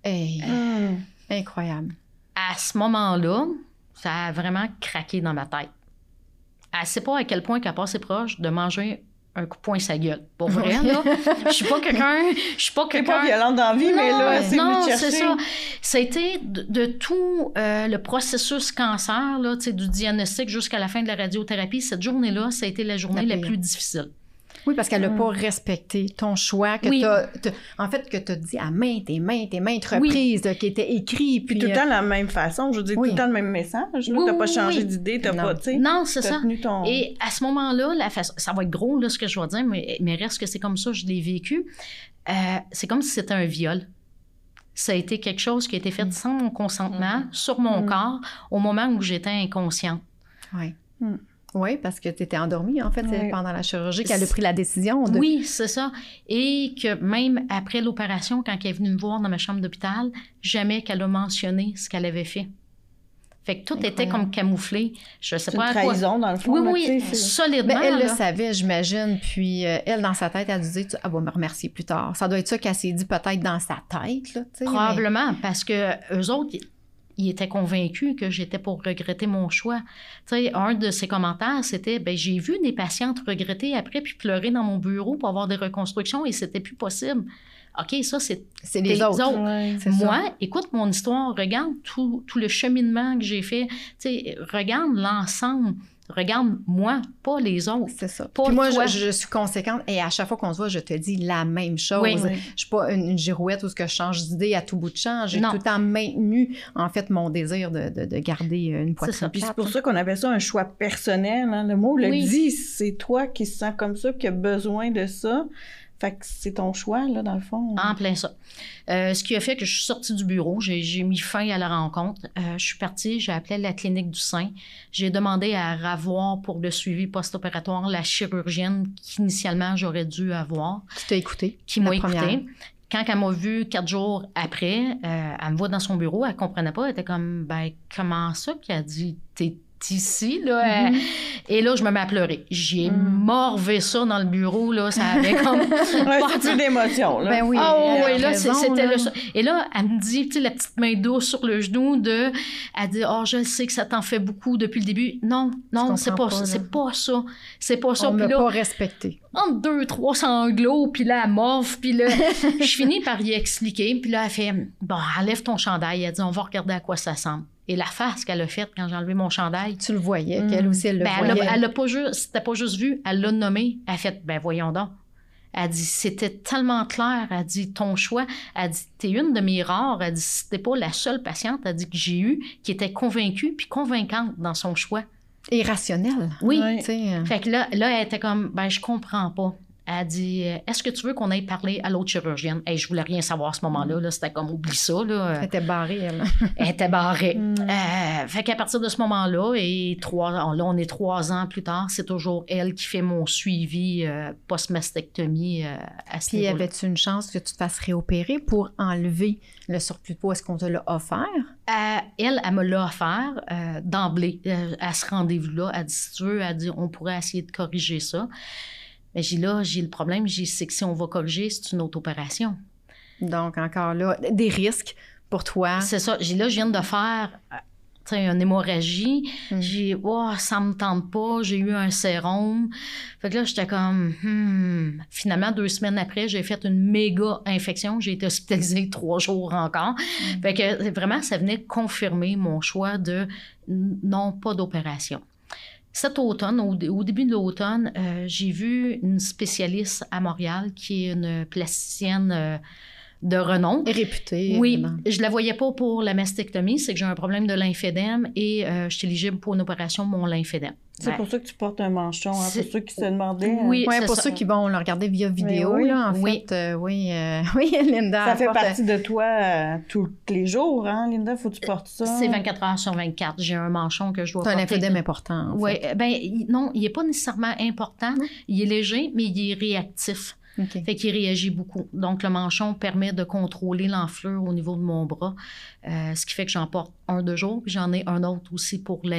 Hey, Mm. incroyable. À ce moment-là, ça a vraiment craqué dans ma tête. Elle ne sait pas à quel point qu'elle passait proche de manger un coup de poing sa gueule. Pour vrai, là, je suis pas quelqu'un... Je suis pas T'es quelqu'un... pas violente dans la vie, non, mais là, c'est non, venu te c'est chercher. ça. Ça a été de, de tout euh, le processus cancer, là, du diagnostic jusqu'à la fin de la radiothérapie. Cette journée-là, ça a été la journée la, la plus difficile. Oui, parce qu'elle n'a Mm. pas respecté ton choix, que Oui. t'as, t'as- en fait, que tu as dit à maintes et maintes et maintes reprises, Oui. là, qui était écrit. Puis, Puis tout le temps de la même façon, je veux dire, Oui. tout le temps le même message. Là, Oui, t'as pas oui, changé oui. d'idée, t'as Non. pas, tu sais. Non, c'est t'as ça. tenu ton... Et à ce moment-là, la façon, ça va être gros, là, ce que je vais dire, mais, mais reste que c'est comme ça, je l'ai vécu. Euh, c'est comme si c'était un viol. Ça a été quelque chose qui a été fait sans mon consentement, Mm. sur mon Mm. corps, au moment où j'étais inconsciente. Oui. Mm. Oui, parce que tu étais endormie, en fait, c'est Oui. pendant la chirurgie qu'elle a pris la décision de... Oui, c'est ça. Et que même après l'opération, quand elle est venue me voir dans ma chambre d'hôpital, jamais qu'elle a mentionné ce qu'elle avait fait. Fait que tout était Incroyable. comme camouflé. Je sais C'est pas une à quoi. trahison, dans le fond. Oui, là, oui, tu sais, c'est- solidement. Mais elle le là. savait, j'imagine. Puis euh, elle, dans sa tête, elle disait, elle va me remercier plus tard. Ça doit être ça qu'elle s'est dit peut-être dans sa tête. Là, tu sais, Probablement, parce que eux autres, ils étaient convaincus que j'étais pour regretter mon choix. Tu sais, un de ses commentaires, c'était, ben j'ai vu des patientes regretter après puis pleurer dans mon bureau pour avoir des reconstructions et c'était plus possible. OK, ça, c'est mais c'est les les autres. autres. Ouais. C'est Moi, ça. écoute mon histoire, regarde tout, tout le cheminement que j'ai fait. Tu sais, regarde l'ensemble. Regarde moi, pas les autres. C'est ça. Pas Puis moi, toi. je, je suis conséquente et à chaque fois qu'on se voit, je te dis la même chose. Oui. Je suis pas une, une girouette où ce que je change d'idée à tout bout de champ. J'ai Non. tout le temps maintenu, en fait, mon désir de, de, de garder une C'est poitrine ça. Puis c'est plate, pour hein. ça qu'on appelle ça un choix personnel. Hein. Le mot le Oui. dit, c'est toi qui se sens comme ça, qui a besoin de ça. Fait que c'est ton choix, là, dans le fond. En plein ça. Euh, ce qui a fait que je suis sortie du bureau, j'ai, j'ai mis fin à la rencontre. Euh, je suis partie, j'ai appelé la clinique du sein. J'ai demandé à revoir pour le suivi post-opératoire la chirurgienne qu'initialement j'aurais dû avoir, Qui t'a écouté? qui la m'a première. écoutée. Quand elle m'a vu quatre jours après, euh, elle me voit dans son bureau, elle comprenait pas, elle était comme, ben comment ça qu'elle a dit, t'es ici, là. Mhm. Et là, je me mets à pleurer. J'ai Mm. morvé ça dans le bureau, là. Ça avait comme... Ouais, c'est plus d'émotion, là. Ben oui. Ah elle a oui, là, raison, c'est- c'était là. le... Et là, elle me dit, tu sais, la petite main douce sur le genou de... Elle dit, oh, je sais que ça t'en fait beaucoup depuis le début. Non, non, c'est comprends pas, pas, ça. là. C'est pas ça. C'est pas ça. On Puis m'a là, pas respecté. entre deux, trois sanglots, puis là, elle morve, puis là, je finis par y expliquer. Puis là, elle fait, bon, enlève ton chandail. Elle dit, on va regarder à quoi ça ressemble. Et la face qu'elle a faite quand j'ai enlevé mon chandail, Tu le voyais, Mm. qu'elle aussi, elle le ben, elle voyait. a, elle a pas juste, c'était pas juste vu, elle l'a nommé. Elle a fait, ben voyons donc. Elle dit, c'était tellement clair. Elle dit, ton choix. Elle dit, t'es une de mes rares. Elle dit, c'était pas la seule patiente, elle dit, que j'ai eue, qui était convaincue puis convaincante dans son choix. Irrationnel. Oui. Ouais. Tu sais, euh, Fait que là, là, elle était comme, ben je comprends pas. Elle dit, euh, est-ce que tu veux qu'on aille parler à l'autre chirurgienne? Hey, je voulais rien savoir à ce moment-là. Là, c'était comme, oublie ça. Là. elle était barrée, elle. Elle était barrée. Mm. Euh, fait qu'à partir de ce moment-là, et trois, là, on est trois ans plus tard, c'est toujours elle qui fait mon suivi euh, post-mastectomie euh, à ce Puis, niveau-là. avais-tu une chance que tu te fasses réopérer pour enlever le surplus de poids? Est-ce qu'on te l'a offert? Euh, elle, elle me l'a offert euh, d'emblée euh, à ce rendez-vous-là. Elle dit, si tu veux, elle dit, on pourrait essayer de corriger ça. Mais j'ai là, j'ai le problème, j'ai, c'est que si on va corriger, c'est une autre opération. Donc, encore là, des risques pour toi. C'est ça. J'ai là, je viens de faire euh, tu sais, une hémorragie. Mm. J'ai, oh, ça me tente pas. J'ai eu un sérum. Fait que là, j'étais comme, hmm. Finalement, deux semaines après, j'ai fait une méga infection. J'ai été hospitalisée trois jours encore. Mm. Fait que vraiment, ça venait confirmer mon choix de n- non, pas d'opération. Cet automne, au, au début de l'automne, euh, j'ai vu une spécialiste à Montréal qui est une plasticienne euh, de renom. Et réputé. Oui, évidemment. je la voyais pas pour la mastectomie, c'est que j'ai un problème de lymphédème et euh, je suis éligible pour une opération de mon lymphédème. C'est Ouais. pour ça que tu portes un manchon, hein, C'est- pour ceux qui se demandaient. hein. Oui, Ouais, c'est pour ça. ceux qui vont le regarder via vidéo, oui. là, en Oui. fait, euh, oui, euh, oui, Linda. Ça elle fait porte- partie de toi euh, tous les jours, hein, Linda? Faut que tu portes ça. C'est vingt-quatre heures sur vingt-quatre. J'ai un manchon que je dois C'est un porter. lymphédème important. en Oui, fait. ben il- non, il n'est pas nécessairement important. Non. Il est léger, mais il est réactif. OK. Fait qu'il réagit beaucoup. Donc, le manchon permet de contrôler l'enflure au niveau de mon bras, euh, ce qui fait que j'en porte un de jour, puis j'en ai un autre aussi pour la nuit.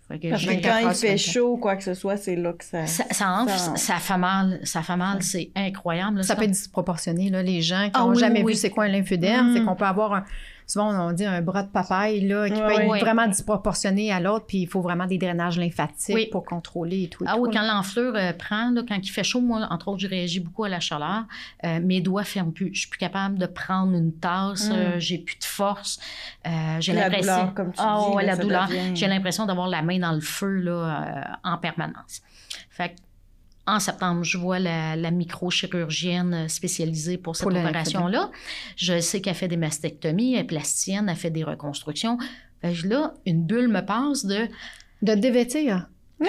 Fait que Parce que quand il fait chaud ou quoi que ce soit, c'est là que ça... Ça, ça enfle, ça, ça fait mal. Ça fait mal, c'est incroyable. Là, ça, ça peut être disproportionné. Là, les gens qui n'ont ah, oui, jamais oui. vu c'est quoi un lymphoedème, mm. c'est qu'on peut avoir, un, souvent on dit un bras de papaye là, qui ouais, peut être oui. vraiment disproportionné à l'autre, puis il faut vraiment des drainages lymphatiques oui. pour contrôler et tout. Et ah tout, oui, là. quand l'enflure euh, prend, là, quand il fait chaud, moi, entre autres, je réagis beaucoup à la chaleur. Euh, mes doigts ne ferment plus. Je suis plus capable de prendre une tasse. Mm. Euh, j'ai plus de force. Euh, j'ai la l'impression... douleur, comme tu oh, dis. Ouais, là, la douleur. Devient... J'ai l'impression d'avoir la main dans le feu là, euh, en permanence. Fait que, en septembre, je vois la, la microchirurgienne spécialisée pour cette pour opération-là. Je sais qu'elle fait des mastectomies, elle est plasticienne, elle fait des reconstructions. Fait que là, une bulle me passe de... De dévêtir. Pas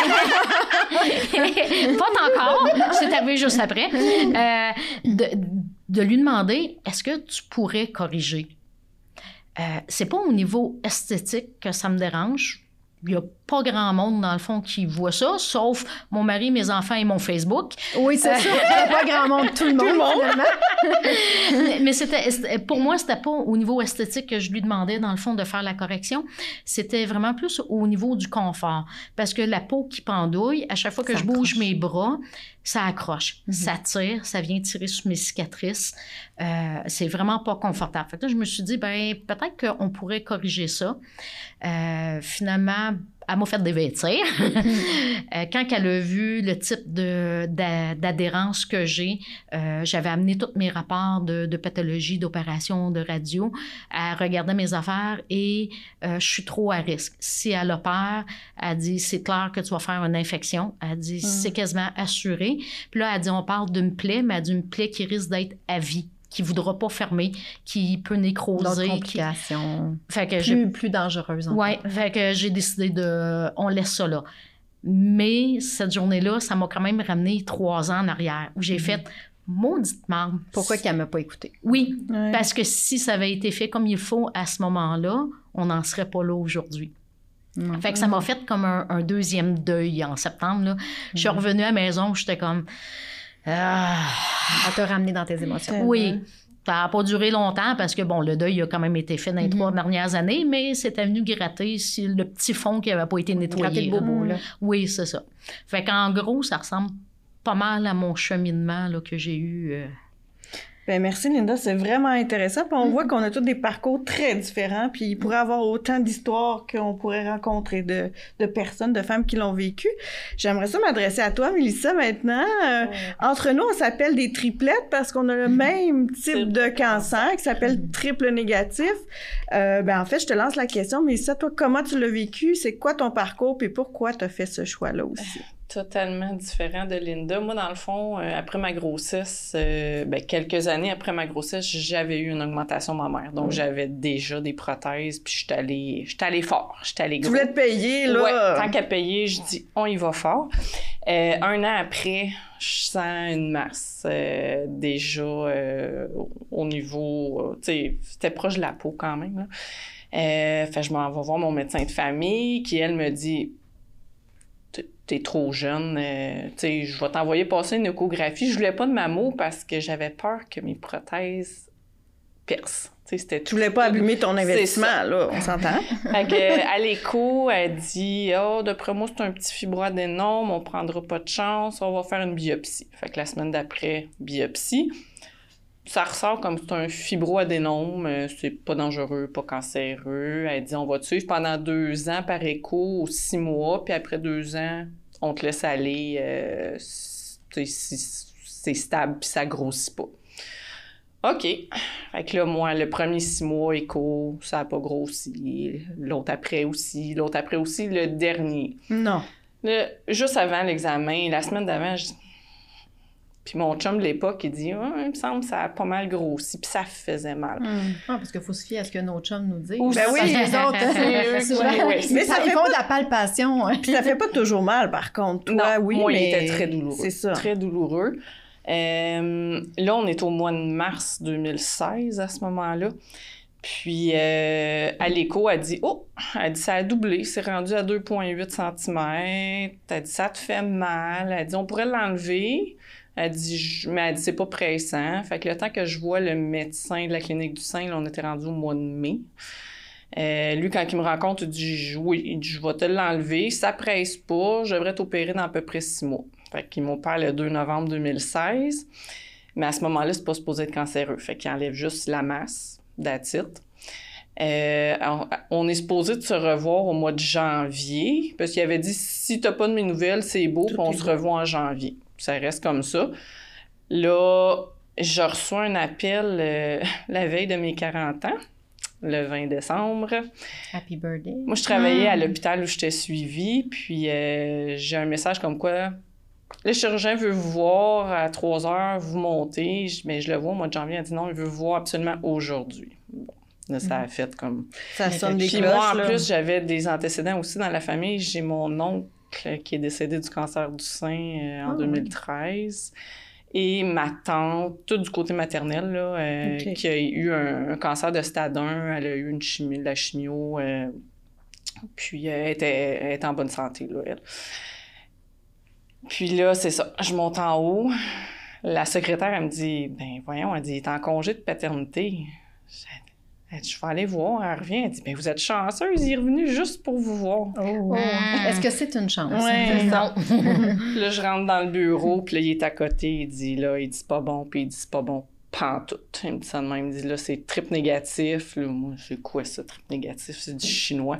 encore, c'est arrivé juste après. Euh, de, de lui demander, est-ce que tu pourrais corriger? Euh, c'est pas au niveau esthétique que ça me dérange. Il n'y a pas grand monde, dans le fond, qui voit ça, sauf mon mari, mes enfants et mon Facebook. Oui, c'est ça. Il n'y a pas grand monde, tout le monde, finalement. Mais c'était, pour moi, c'était pas au niveau esthétique que je lui demandais, dans le fond, de faire la correction. C'était vraiment plus au niveau du confort. Parce que la peau qui pendouille, à chaque fois que ça je accroche. Bouge mes bras, ça accroche, mm-hmm. ça tire, ça vient tirer sur mes cicatrices. Euh, c'est vraiment pas confortable. Fait que là, je me suis dit, ben peut-être qu'on pourrait corriger ça. Euh, finalement, elle m'a fait dévêtir. euh, quand elle a vu le type de, d'adhérence que j'ai, euh, j'avais amené tous mes rapports de, de pathologie, d'opération, de radio. Elle regardait mes affaires et euh, je suis trop à risque. Si elle opère, elle dit, c'est clair que tu vas faire une infection. Elle dit, mm. c'est quasiment assuré. Puis là, elle dit, on parle d'une plaie, mais elle dit une plaie qui risque d'être à vie, qui ne voudra pas fermer, qui peut nécroser. D'autres complications. Qui... Fait que plus, j'ai... plus dangereuses. Oui, fait que j'ai décidé de... On laisse ça là. Mais cette journée-là, ça m'a quand même ramené trois ans en arrière, où j'ai mm-hmm. fait maudite merde. Pourquoi qu'elle ne m'a pas écouté? Oui, ouais. parce que si ça avait été fait comme il faut à ce moment-là, on n'en serait pas là aujourd'hui. Mm-hmm. Fait que ça m'a fait comme un, un deuxième deuil en septembre. Là. Mm-hmm. Je suis revenue à la maison, j'étais comme... Ah. Elle t'a ramené dans tes émotions. Oui. Ça n'a pas duré longtemps parce que, bon, le deuil a quand même été fait dans les mm-hmm. trois dernières années, mais c'était venu gratter si le petit fond qui n'avait pas été nettoyé. Gratter le bobo, là. Oui, c'est ça. Fait qu'en gros, ça ressemble pas mal à mon cheminement là, que j'ai eu. Euh... Bien, merci, Linda. C'est vraiment intéressant. Puis on mm-hmm. voit qu'on a tous des parcours très différents. Puis il pourrait y avoir autant d'histoires qu'on pourrait rencontrer de, de personnes, de femmes qui l'ont vécu. J'aimerais ça m'adresser à toi, Mélissa, maintenant. Euh, ouais. Entre nous, on s'appelle des triplettes parce qu'on a le même type de cancer qui s'appelle triple négatif. Euh, ben, en fait, je te lance la question. Mélissa, toi, comment tu l'as vécu? C'est quoi ton parcours? Puis pourquoi tu as fait ce choix-là aussi? Totalement différent de Linda. Moi, dans le fond, euh, après ma grossesse, euh, ben, quelques années après ma grossesse, j'avais eu une augmentation mammaire. Donc, mmh. j'avais déjà des prothèses, puis j'étais allée, j'étais allée fort, j'étais allée gros. Tu voulais te payer, là? Ouais, tant qu'à payer, je dis, on y va fort. Euh, un an après, je sens une masse. Euh, déjà, euh, au niveau, euh, tu sais, c'était proche de la peau quand même, là. Euh, fait je m'en vais voir mon médecin de famille, qui, elle, me dit... T'es trop jeune, euh, tu sais, je vais t'envoyer passer une échographie. Je voulais pas de mammo parce que j'avais peur que mes prothèses percent. Tu sais, tu voulais pas abîmer ton investissement, là, on s'entend. Fait que, à l'écho, elle dit « Ah, oh, d'après moi, c'est un petit fibroadénome, on prendra pas de chance, on va faire une biopsie. » Fait que la semaine d'après, biopsie. Ça ressort comme c'est un fibroadénome, c'est pas dangereux, pas cancéreux. Elle dit, on va te suivre pendant deux ans par écho ou six mois, puis après deux ans, on te laisse aller, euh, si c'est stable, puis ça grossit pas. OK. Fait que là, moi, le premier six mois, écho, ça a pas grossi. L'autre après aussi, l'autre après aussi, le dernier. Non. Le, juste avant l'examen, la semaine d'avant, je dis... Puis mon chum de l'époque, il dit oh, « il me semble que ça a pas mal grossi. » Puis ça faisait mal. Mmh. Ah, parce qu'il faut se fier à ce que nos chums nous disent. Ben oui, les autres, c'est eux qui oui, oui. Mais ça, ils font pas... de la palpation. Hein. Puis ça fait pas toujours mal, par contre. Toi, non, oui, moi, mais... il était très douloureux. C'est ça. Très douloureux. Euh, là, on est au mois de mars deux mille seize à ce moment-là. Puis, euh, à l'écho, elle dit « Oh! » Elle dit « Ça a doublé, c'est rendu à deux virgule huit centimètres. » Elle dit « Ça te fait mal. » Elle dit « On pourrait l'enlever. » Elle dit, je... mais elle dit, c'est pas pressant. Fait que le temps que je vois le médecin de la clinique du sein, là, on était rendu au mois de mai. Euh, lui, quand il me rencontre, il dit « Oui, je vais te l'enlever. Ça presse pas. Je devrais t'opérer dans à peu près six mois. » Fait qu'il m'opère le deux novembre deux mille seize. Mais à ce moment-là, c'est pas supposé être cancéreux. Fait qu'il enlève juste la masse, that's it. Euh, on est supposé de se revoir au mois de janvier, parce qu'il avait dit « Si t'as pas de mes nouvelles, c'est beau, puis on se revoit en janvier. » Ça reste comme ça. Là, je reçois un appel euh, la veille de mes quarante ans, le vingt décembre. Happy birthday. Moi, je travaillais mmh. à l'hôpital où j'étais suivie, puis euh, j'ai un message comme quoi le chirurgien veut vous voir à trois heures, vous montez, mais je le vois au mois de janvier, elle dit non, il veut vous voir absolument aujourd'hui. Bon, là, ça a fait comme... Ça sonne des puis cloches, moi, en là. plus, j'avais des antécédents aussi dans la famille. J'ai mon oncle qui est décédé du cancer du sein euh, en oh, deux mille treize. Oui. Et ma tante, tout du côté maternel, là, euh, okay. qui a eu un, un cancer de stade un. Elle a eu une chimie, de la chimio. Euh, puis elle était, elle était en bonne santé, là, elle. Puis là, c'est ça. Je monte en haut. La secrétaire, elle me dit, ben voyons, elle dit, il est en congé de paternité. Elle dit, je vais aller voir. Elle revient, elle dit, ben vous êtes chanceuse, il est revenu juste pour vous voir. Oh. Oh. Est-ce que c'est une chance? Oui. Non. Là, je rentre dans le bureau, puis là, il est à côté, il dit, là, il dit, c'est pas bon, puis il dit, c'est pas bon, pantoute. Il me dit ça de même, il dit, là, c'est triple négatif. Là, moi, c'est quoi ça, triple négatif? C'est du chinois.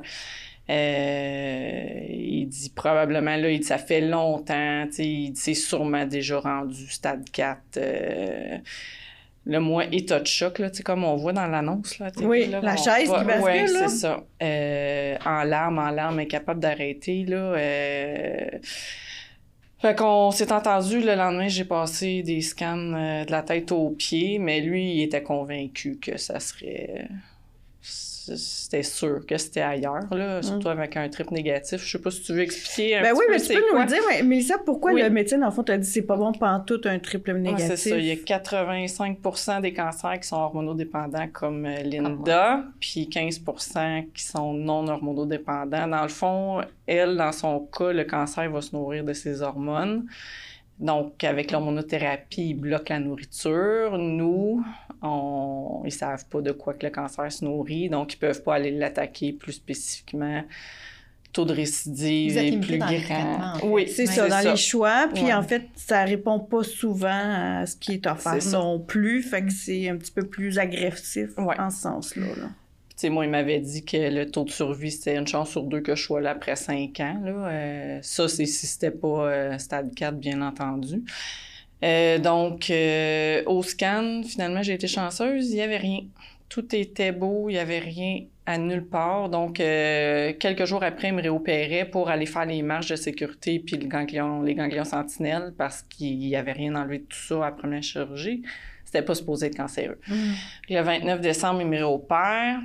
Euh, il dit probablement, là, il dit, ça fait longtemps, tu sais, il dit, c'est sûrement déjà rendu stade quatre. Euh, le moins état de choc, là, tu sais, comme on voit dans l'annonce, là. Oui, là, la on, chaise va, qui bascule, ouais, là. c'est ça. Euh, en larmes, en larmes, incapable d'arrêter, là. Euh... Fait qu'on s'est entendu, le lendemain, j'ai passé des scans euh, de la tête aux pieds, mais lui, il était convaincu que ça serait... C'était sûr que c'était ailleurs, là, surtout mm. avec un trip négatif. Je sais pas si tu veux expliquer un ben petit oui, peu mais tu peux quoi. nous le dire, mais Mélissa, pourquoi oui. le médecin, dans le fond, t'a dit c'est pas bon pantoute un triple négatif? Ouais, c'est ça. Il y a quatre-vingt-cinq pour cent des cancers qui sont hormonodépendants comme euh, Linda, oh. puis quinze pour cent qui sont non hormonodépendants. Dans le fond, elle, dans son cas, le cancer va se nourrir de ses hormones. Donc, avec l'hormonothérapie, ils bloquent la nourriture. Nous, on... ils savent pas de quoi que le cancer se nourrit, donc ils peuvent pas aller l'attaquer plus spécifiquement. Taux de récidive est plus grand. En fait. Oui, c'est ouais, ça, c'est dans ça. Les choix. Puis, ouais. en fait, ça répond pas souvent à ce qui est offert non plus. Fait que c'est un petit peu plus agressif ouais. en ce sens-là. Là. Tu sais, moi, il m'avait dit que le taux de survie, c'était une chance sur deux que je sois là après cinq ans. Là. Euh, ça, c'est si c'était pas euh, stade quatre, bien entendu. Euh, donc, euh, au scan, finalement, j'ai été chanceuse. Il n'y avait rien. Tout était beau. Il n'y avait rien à nulle part. Donc, euh, quelques jours après, il me réopérait pour aller faire les marches de sécurité puis le ganglion, les ganglions sentinelles parce qu'il n'y avait rien enlevé de tout ça à la première chirurgie. C'était pas supposé être cancéreux. Mmh. Le vingt-neuf décembre, il me réopère.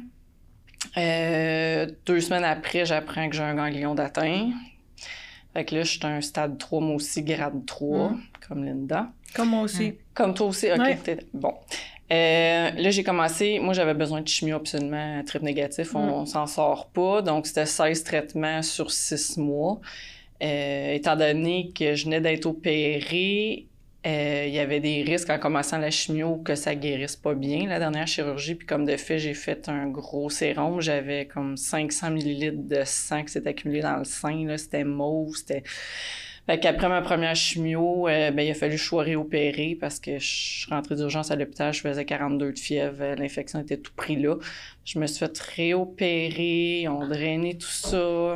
Euh, deux semaines après, j'apprends que j'ai un ganglion d'atteint. Fait que là, je suis à un stade trois, moi aussi, grade trois, mmh. comme Linda. Comme moi aussi. Mmh. Comme toi aussi? OK, ouais. peut-être. Bon. Euh, là, j'ai commencé... Moi, j'avais besoin de chimio absolument, triple négatif. On, mmh. on s'en sort pas. Donc, c'était seize traitements sur six mois. Euh, étant donné que je venais d'être opérée... Euh, il y avait des risques en commençant la chimio que ça guérisse pas bien, la dernière chirurgie. Puis comme de fait, j'ai fait un gros sérum. J'avais comme cinq cents millilitres de sang qui s'est accumulé dans le sein. Là. C'était mauve, c'était... Fait qu'après ma première chimio, euh, ben, il a fallu que je sois réopérée parce que je suis rentrée d'urgence à l'hôpital. Je faisais quarante-deux de fièvre. L'infection était tout pris là. Je me suis fait réopérer. On drainait tout ça.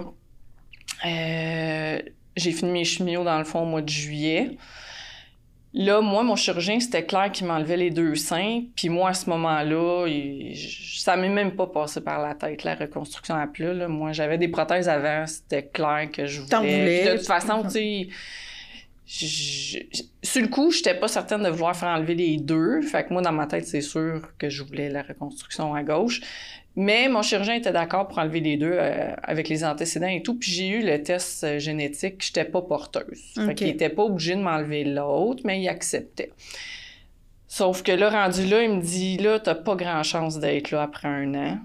Euh, j'ai fini mes chimios dans le fond au mois de juillet. Là, moi, mon chirurgien, c'était clair qu'il m'enlevait les deux seins. Puis moi, à ce moment-là, il, ça m'est même pas passé par la tête, la reconstruction à plat. Là. Moi, j'avais des prothèses avant, c'était clair que je voulais. T'en voulais. Puis de toute façon, tu sais, je, je, sur le coup, j'étais pas certaine de vouloir faire enlever les deux. Fait que moi, dans ma tête, c'est sûr que je voulais la reconstruction à gauche. Mais mon chirurgien était d'accord pour enlever les deux euh, avec les antécédents et tout. Puis j'ai eu le test euh, génétique, j'étais pas porteuse. Okay. Fait qu'il était pas obligé de m'enlever l'autre, mais il acceptait. Sauf que là, rendu là, il me dit, là, t'as pas grand chance d'être là après un an.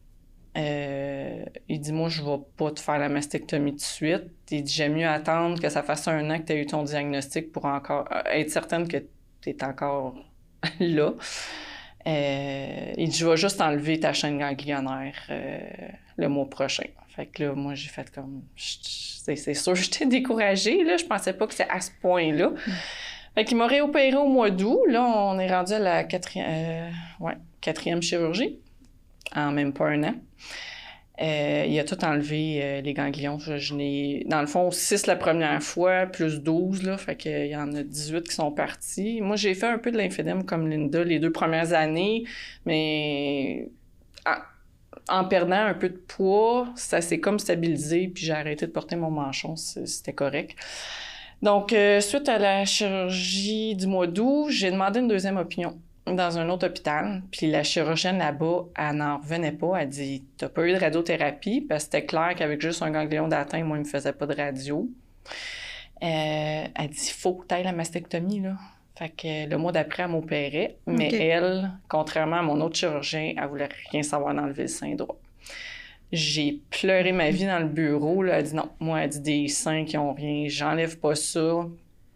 Euh, il dit, moi, je vais pas te faire la mastectomie tout de suite. Il dit, j'aime mieux attendre que ça fasse un an que t'aies eu ton diagnostic pour encore euh, être certaine que t'es encore là. Euh, il dit, je vais juste enlever ta chaîne ganglionnaire euh, le mois prochain. Fait que là, moi, j'ai fait comme... C'est, c'est sûr, j'étais découragée, là. Je pensais pas que c'était à ce point-là. Mm. Fait qu'il m'a réopéré au mois d'août. Là, on est rendu à la quatrième, euh, ouais, quatrième chirurgie en même pas un an. Euh, il a tout enlevé, euh, les ganglions. Je, je n'ai, dans le fond, six la première fois, plus douze, là. Fait qu'il y en a dix-huit qui sont partis. Moi, j'ai fait un peu de lymphédème comme Linda les deux premières années, mais en, en perdant un peu de poids, ça s'est comme stabilisé, puis j'ai arrêté de porter mon manchon. C'était correct. Donc, euh, suite à la chirurgie du mois d'août, j'ai demandé une deuxième opinion dans un autre hôpital. Puis la chirurgienne là-bas, elle n'en revenait pas. Elle dit « T'as pas eu de radiothérapie? » Parce que c'était clair qu'avec juste un ganglion d'atteint, moi, il me faisait pas de radio. Euh, elle dit « Faut que t'ailles la mastectomie, là. » Fait que le mois d'après, elle m'opérait. Mais okay. Elle, contrairement à mon autre chirurgien, elle voulait rien savoir d'enlever le sein droit. J'ai pleuré ma vie dans le bureau, là. Elle dit « Non, moi, elle dit des seins qui ont rien, j'enlève pas ça. »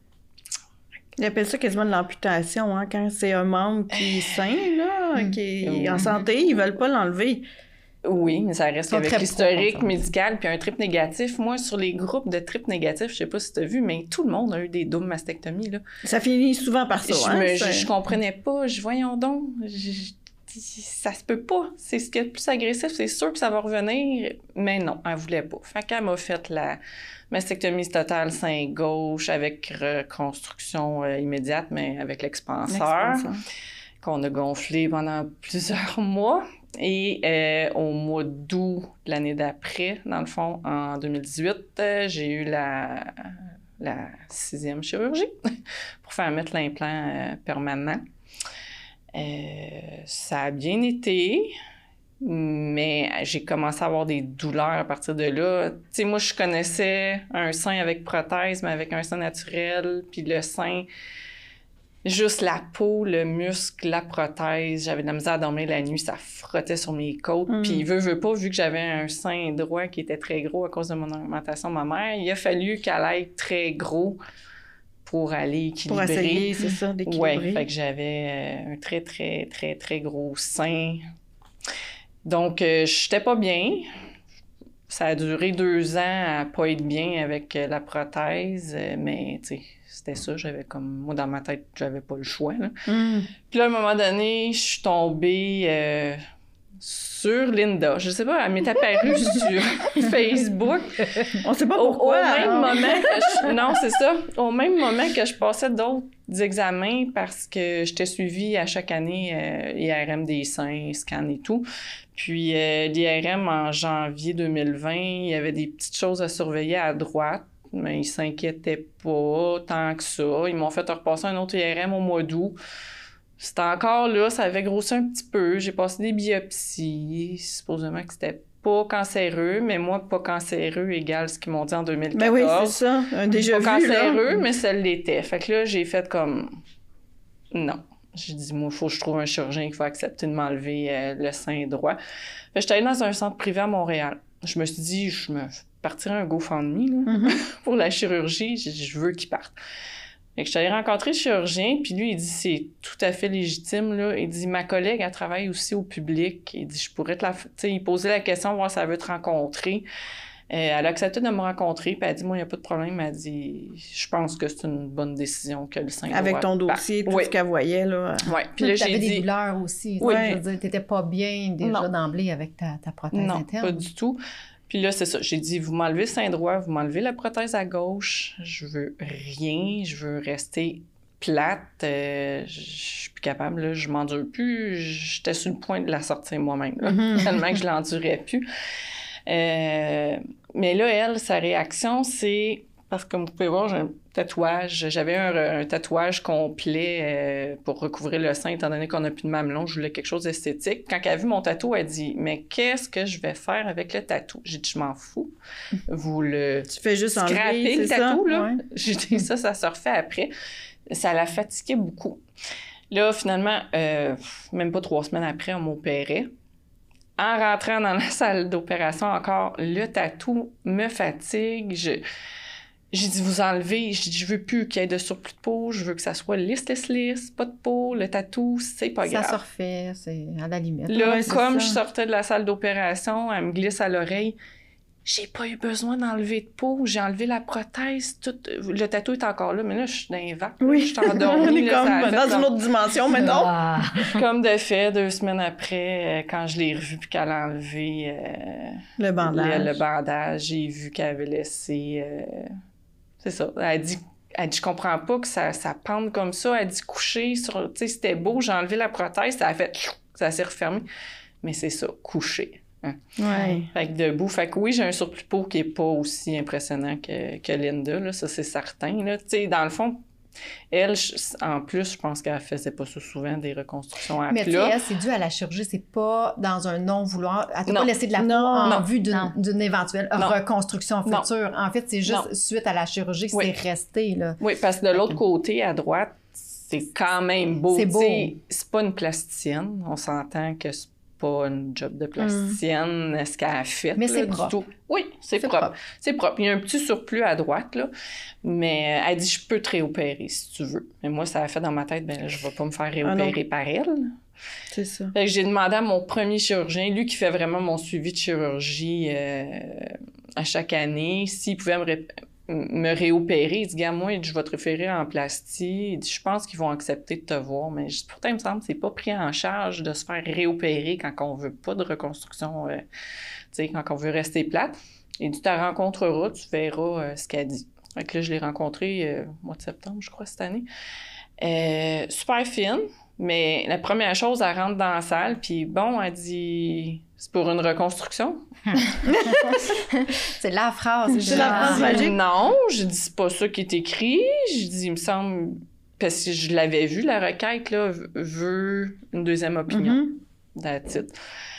Ils appellent ça quasiment de l'amputation, hein, quand c'est un membre qui est sain, là, qui est oui. en santé, ils veulent pas l'enlever. Oui, mais ça reste qu'avec l'historique médical puis un triple négatif. Moi, sur les groupes de triple négatifs, je sais pas si tu as vu, mais tout le monde a eu des doubles mastectomies, là. Ça finit souvent par ça, je hein? Me, je, je comprenais pas. Je voyons donc, je, je, ça se peut pas. C'est ce qui est le plus agressif, c'est sûr que ça va revenir, mais non, elle voulait pas. Fait qu'elle m'a fait la mastectomie totale sein gauche avec reconstruction euh, immédiate, mais avec l'expanseur, qu'on a gonflé pendant plusieurs mois. Et euh, au mois d'août de l'année d'après, dans le fond, en deux mille dix-huit, euh, j'ai eu la, la sixième chirurgie pour faire mettre l'implant euh, permanent. Euh, ça a bien été, mais j'ai commencé à avoir des douleurs à partir de là. Tu sais, moi, je connaissais un sein avec prothèse, mais avec un sein naturel, puis le sein, juste la peau, le muscle, la prothèse. J'avais de la misère à dormir la nuit, ça frottait sur mes côtes. Mm. Puis, veut, veut pas, vu que j'avais un sein droit qui était très gros à cause de mon augmentation de ma mère, il a fallu qu'elle aille très gros pour aller équilibrer. Pour essayer, c'est ça, d'équilibrer. Oui, fait que j'avais euh, un très, très, très, très gros sein. Donc, euh, j'étais pas bien. Ça a duré deux ans à pas être bien avec euh, la prothèse, euh, mais, tu sais, c'était ça. J'avais comme... Moi, dans ma tête, j'avais pas le choix, là. Mm. Puis là, à un moment donné, je suis tombée... Euh, sur Linda. Je sais pas, elle m'est apparue sur Facebook. On sait pas pourquoi. Au, au même moment que je... Non, c'est ça. Au même moment que je passais d'autres examens parce que j'étais suivie à chaque année euh, I R M des seins, scan et tout. Puis euh, l'I R M en janvier deux mille vingt, il y avait des petites choses à surveiller à droite, mais ils s'inquiétaient pas tant que ça. Ils m'ont fait repasser un autre I R M au mois d'août. C'était encore là, ça avait grossi un petit peu. J'ai passé des biopsies, supposément que c'était pas cancéreux, mais moi, pas cancéreux égale ce qu'ils m'ont dit en deux mille quatorze. Ben oui, c'est ça, un déjà vu, pas cancéreux, là. Mais ça l'était. Fait que là, j'ai fait comme... Non. J'ai dit, moi, il faut que je trouve un chirurgien qui va accepter de m'enlever euh, le sein droit. Fait que j'étais allée dans un centre privé à Montréal. Je me suis dit, je me partirais un GoFundMe là, mm-hmm. pour la chirurgie. Je, je veux qu'il parte. Fait que je suis allée rencontrer le chirurgien, puis lui, il dit, c'est tout à fait légitime, là. Il dit, ma collègue, elle travaille aussi au public. Il dit, je pourrais te la... Tu sais, il posait la question, voir si elle veut te rencontrer. Euh, elle a accepté de me rencontrer, puis elle a dit, moi, il n'y a pas de problème. Elle a dit, je pense que c'est une bonne décision que le sein avec ton dossier, tout oui. ce qu'elle voyait, là. Oui, puis là, j'ai dit... des douleurs aussi. Oui. Je veux dire, t'étais pas bien déjà d'emblée avec ta, ta prothèse non, interne. Non, pas du tout. Puis là, c'est ça. J'ai dit, vous m'enlevez le sein droit, vous m'enlevez la prothèse à gauche. Je veux rien. Je veux rester plate. Euh, je suis plus capable, là. Je m'endure plus. J'étais sur le point de la sortir moi-même, là. Mm-hmm. Tellement que je l'endurais plus. Euh, mais là, elle, sa réaction, c'est... Parce que comme vous pouvez voir, j'ai un tatouage. J'avais un, un tatouage complet euh, pour recouvrir le sein, étant donné qu'on n'a plus de mamelon. Je voulais quelque chose d'esthétique. Quand elle a vu mon tatou, elle dit « Mais qu'est-ce que je vais faire avec le tatou? » J'ai dit « Je m'en fous. Vous le tu fais juste scraper, le tatou, ça? là. Ouais. » J'ai dit « Ça, ça se refait après. » Ça la fatiguait beaucoup. Là, finalement, euh, même pas trois semaines après, on m'opérait. En rentrant dans la salle d'opération encore, le tatou me fatigue. Je... j'ai dit, vous enlevez, j'ai dit, je veux plus qu'il y ait de surplus de peau, je veux que ça soit lisse, lisse, lisse, pas de peau, le tatou, c'est pas grave. Ça se refait, c'est à la limite. Là, Ouais, c'est comme ça. je sortais de la salle d'opération, elle me glisse à l'oreille. J'ai pas eu besoin d'enlever de peau, j'ai enlevé la prothèse, tout, le tatou est encore là, mais là, je suis dans les vagues. Oui. Je suis endormie. On est là, ça a comme fait dans comme- une autre dimension, maintenant. Ah. Comme de fait, deux semaines après, euh, quand je l'ai revue puis qu'elle a enlevé euh, Le bandage. le, le bandage, j'ai vu qu'elle avait laissé... euh, c'est ça. Elle dit, elle dit, je comprends pas que ça, ça pende comme ça. Elle dit, coucher sur... Tu sais, c'était beau, j'ai enlevé la prothèse, ça a fait... Ça s'est refermé. Mais c'est ça, coucher. Hein. Ouais. Fait que debout. Fait que oui, j'ai un surplus de peau qui est pas aussi impressionnant que, que Linda, là. Ça, c'est certain, là. Tu sais, dans le fond... Elle, je- en plus, je pense qu'elle faisait pas ça souvent, des reconstructions à Mais tu sais, plat. elle, c'est dû à la chirurgie, c'est pas dans un non-vouloir. Elle t'a Non. pas laissé de la peau Non. en Non. vue d'une Non. d'une éventuelle Non. reconstruction Non. future. En fait, c'est juste Non. suite à la chirurgie que Oui. c'est resté, là. Oui, parce que de l'autre côté, à droite, c'est quand même beau. C'est beau. Tu sais, c'est pas une plasticienne. On s'entend que c'est pas une job de plasticienne, ce qu'elle a fait. Mais là, c'est du propre. tout. Oui, c'est C'est propre. propre. C'est propre. Il y a un petit surplus à droite, là. Mais elle dit, je peux te réopérer si tu veux. Mais moi, ça a fait dans ma tête, ben là, je vais pas me faire réopérer par elle. C'est ça. Fait que j'ai demandé à mon premier chirurgien, lui qui fait vraiment mon suivi de chirurgie euh, à chaque année, s'il pouvait me, ré- me réopérer. Il dit, gars, moi, je vais te référer en plastie. Il dit, je pense qu'ils vont accepter de te voir. Mais je dis, pourtant, il me semble que c'est pas pris en charge de se faire réopérer quand on veut pas de reconstruction, euh, tu sais, quand on veut rester plate. Il dit, tu la rencontreras, tu verras euh, ce qu'elle dit. Fait que là, je l'ai rencontrée euh, au mois de septembre, je crois, cette année. Euh, super fine. Mais la première chose, elle rentre dans la salle, puis bon, elle dit « C'est pour une reconstruction? C'est la phrase. C'est la phrase genre- magique. Non, j'ai dit « C'est pas ça qui est écrit. » J'ai dit « Il me semble... » Parce que je l'avais vu, la requête, là, v- veut une deuxième opinion. Mhm. That's it.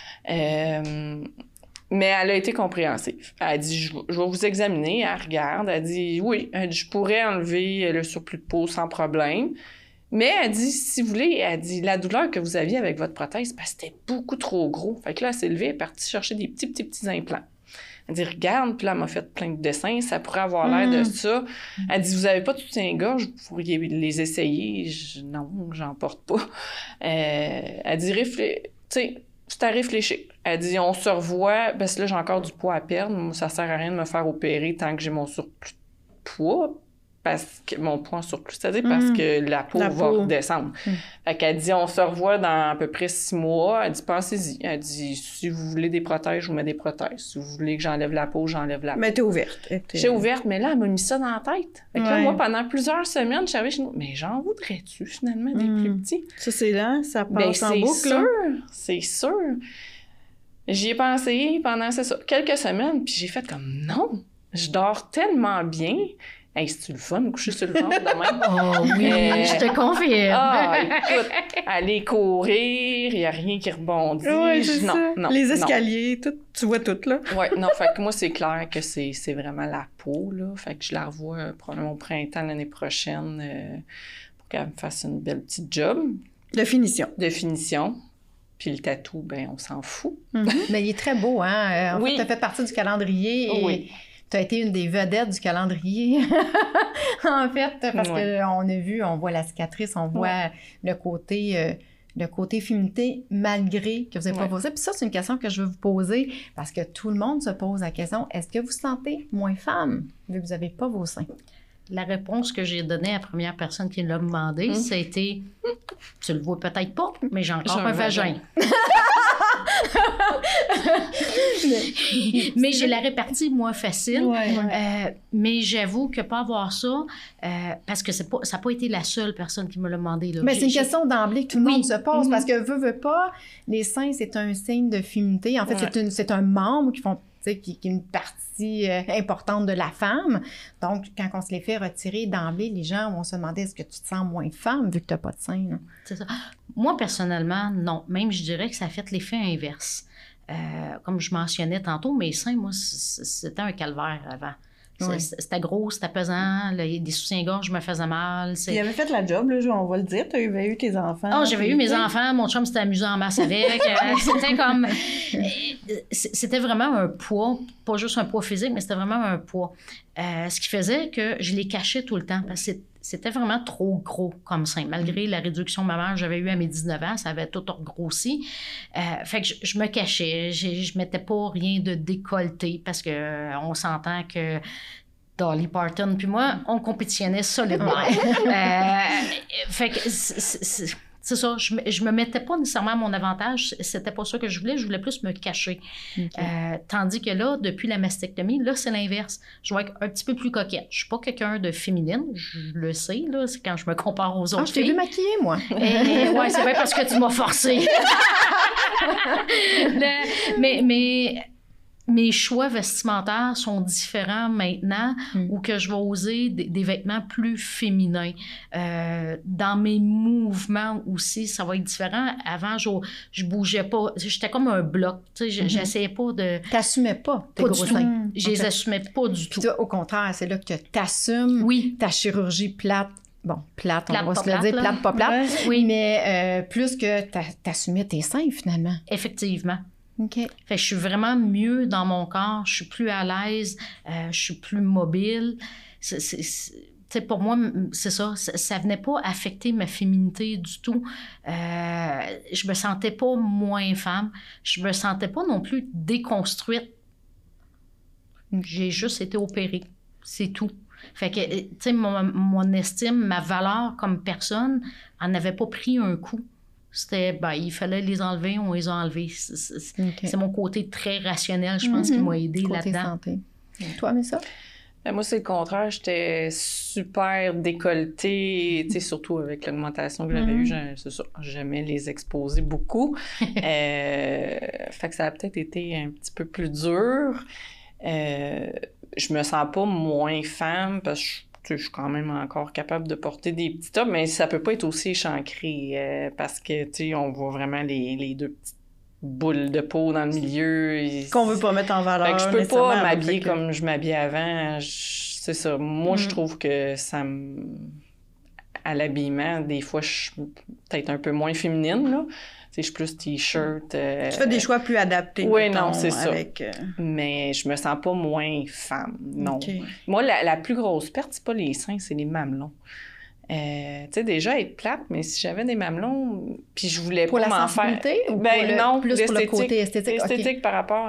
Euh, mais elle a été compréhensive. Elle a dit, je, je vais vous examiner. Elle regarde. Elle dit, oui, elle dit, je pourrais enlever le surplus de peau sans problème. Mais elle dit, si vous voulez, elle dit, la douleur que vous aviez avec votre prothèse, parce que c'était beaucoup trop gros. Fait que là, elle s'est levée, elle est partie chercher des petits, petits, petits implants. Elle dit, regarde, puis là, elle m'a fait plein de dessins, ça pourrait avoir l'air Mm. de ça. Elle dit, vous avez pas de soutien-gorge, vous pourriez les essayer. Je, non, j'en porte pas. Euh, elle dit, réfléchis, tu sais, c'est à réfléchir. Elle dit, on se revoit, parce que là, j'ai encore du poids à perdre. Moi, ça sert à rien de me faire opérer tant que j'ai mon surplus de poids, parce que mon poids en surplus, c'est-à-dire parce Mm. que la peau La va peau. redescendre. Mm. Fait qu'elle dit, on se revoit dans à peu près six mois. Elle dit, pensez-y. Elle dit, si vous voulez des prothèses, je vous mets des prothèses. Si vous voulez que j'enlève la peau, j'enlève la peau. Mais t'es ouverte. T'es- J'ai ouverte, mais là, elle m'a mis ça dans la tête. Fait que là, Ouais. moi, pendant plusieurs semaines, je savais, je... mais j'en voudrais-tu, finalement, des Mm. plus petits? Ça, c'est lent, ça Ben, passe en c'est boucle. sûr, là. c'est sûr. J'y ai pensé pendant, c'est ça, quelques semaines, puis j'ai fait comme, non, je dors tellement bien. Hey, c'est-tu le fun, coucher sur le ventre de même? Oh oui, Euh, je te confirme. Ah, écoute, aller courir, il n'y a rien qui rebondit. Ouais, c'est non, ça. non, Les non. escaliers, tout, tu vois tout, là. Ouais, non, fait que moi, c'est clair que c'est, c'est vraiment la peau, là. Fait que je la revois euh, probablement au printemps l'année prochaine euh, pour qu'elle me fasse une belle petite job De finition. de finition. Puis le tatou, ben on s'en fout. Mais il est très beau, hein? Euh, En Oui. fait, tu as fait partie du calendrier et Oui. tu as été une des vedettes du calendrier. En fait, parce Ouais. qu'on a vu, on voit la cicatrice, on voit le côté... euh, le côté féminité, malgré que vous n'avez pas Ouais. posé. Puis ça, c'est une question que je veux vous poser, parce que tout le monde se pose la question, est-ce que vous vous sentez moins femme, vu que vous n'avez pas vos seins? La réponse que j'ai donnée à la première personne qui l'a demandé, Mm. ça a été « Tu le vois peut-être pas, mais j'ai encore J'ai un, un vagin. vagin. » Mais j'ai la répartie, moi, facile. Ouais. Euh, mais j'avoue que pas avoir ça, euh, parce que c'est pas, ça n'a pas été la seule personne qui me l'a demandé. Là. Mais J'ai- c'est une j'ai- question d'emblée que tout le Oui. monde se pose, Mhm. parce que veut, veut pas, les seins, c'est un signe de féminité. En fait, Ouais. c'est, une, c'est un membre qui font, tu sais, qui, qui est une partie euh, importante de la femme. Donc, quand on se les fait retirer d'emblée, les gens vont se demander, est-ce que tu te sens moins femme vu que tu n'as pas de seins? là? C'est ça. Moi, personnellement, non. Même, je dirais que ça a fait l'effet inverse. Euh, comme je mentionnais tantôt, mes seins, moi, c- c'était un calvaire avant. Ouais. C'était gros, c'était pesant, là, des soutiens-gorge me faisaient mal. Il avait fait la job, là, on va le dire. Tu avais eu tes enfants. Oh, j'avais eu mes enfants, mon chum s'était amusé en masse avec. C'était comme... C'était vraiment un poids, pas juste un poids physique, mais c'était vraiment un poids. Euh, ce qui faisait que je les cachais tout le temps, parce que c'était vraiment trop gros comme sein. Malgré la réduction mammaire que j'avais eue à mes dix-neuf ans, ça avait tout regrossi. Euh, fait que je, je me cachais, je, je mettais pas rien de décolleté, parce que euh, on s'entend que Dolly Parton puis moi, on compétitionnait solidement. euh, fait que c'est, c'est, c'est ça, je, je me mettais pas nécessairement à mon avantage, c'était pas ça que je voulais, je voulais plus me cacher. Okay. Euh, tandis que là, depuis la mastectomie, là, c'est l'inverse. Je vais être un petit peu plus coquette. Je suis pas quelqu'un de féminine, je le sais, là, c'est quand je me compare aux autres ah, je t'ai filles. vu maquiller, moi. Et, ouais, c'est vrai parce que tu m'as forcé. le, mais... mais mes choix vestimentaires sont différents maintenant, mm. ou que je vais oser des, des vêtements plus féminins. Euh, dans mes mouvements aussi, ça va être différent. Avant, je, je bougeais pas. J'étais comme un bloc. Tu sais, mm-hmm. J'essayais pas de... T'assumais pas tes pas gros du seins. Tout. Je les assumais pas du tout. Toi, au contraire, c'est là que t'assumes oui. ta chirurgie plate. Bon, plate, plate on va se le plate, dire, là. plate, pas plate. Ouais. Oui. Mais euh, plus que t'assumais tes seins, finalement. Effectivement. Okay. Fait que je suis vraiment mieux dans mon corps, je suis plus à l'aise, euh, je suis plus mobile. C'est, c'est, c'est, pour moi, c'est ça, ça, ça venait pas affecter ma féminité du tout. Euh, je me sentais pas moins femme, je me sentais pas non plus déconstruite. J'ai juste été opérée, c'est tout. Fait que, tu sais, mon, mon estime, ma valeur comme personne, en avait pas pris un coup. C'était, ben, il fallait les enlever, on les a enlevés. C'est, c'est, okay. c'est mon côté très rationnel, je pense, mm-hmm. qui m'a aidé côté là-dedans. Santé. Toi, mais ça? Ben, moi, c'est le contraire. J'étais super décolletée, tu sais, surtout avec l'augmentation que j'avais mm-hmm. eue. C'est ça, j'aimais les exposer beaucoup. euh, fait que ça a peut-être été un petit peu plus dur. Euh, je me sens pas moins femme parce que je je suis quand même encore capable de porter des petits tops, mais ça peut pas être aussi échancré euh, parce que, tu sais, on voit vraiment les, les deux petites boules de peau dans le milieu. Et... Qu'on veut pas mettre en valeur. Fait que je peux pas m'habiller comme je m'habillais avant. Je... C'est ça. Moi, mm. je trouve que ça me... À l'habillement, des fois, je suis peut-être un peu moins féminine, là. Je suis plus t-shirt. Euh... Tu fais des choix plus adaptés. Oui, non, c'est ça. Avec, euh... Mais je me sens pas moins femme, non. Okay. Moi, la, la plus grosse perte, c'est pas les seins, c'est les mamelons. Euh, tu sais, déjà être plate, mais si j'avais des mamelons, puis je voulais pour pas la m'en faire... Ou ben pour le, non, plus pour le côté esthétique. Esthétique okay. par rapport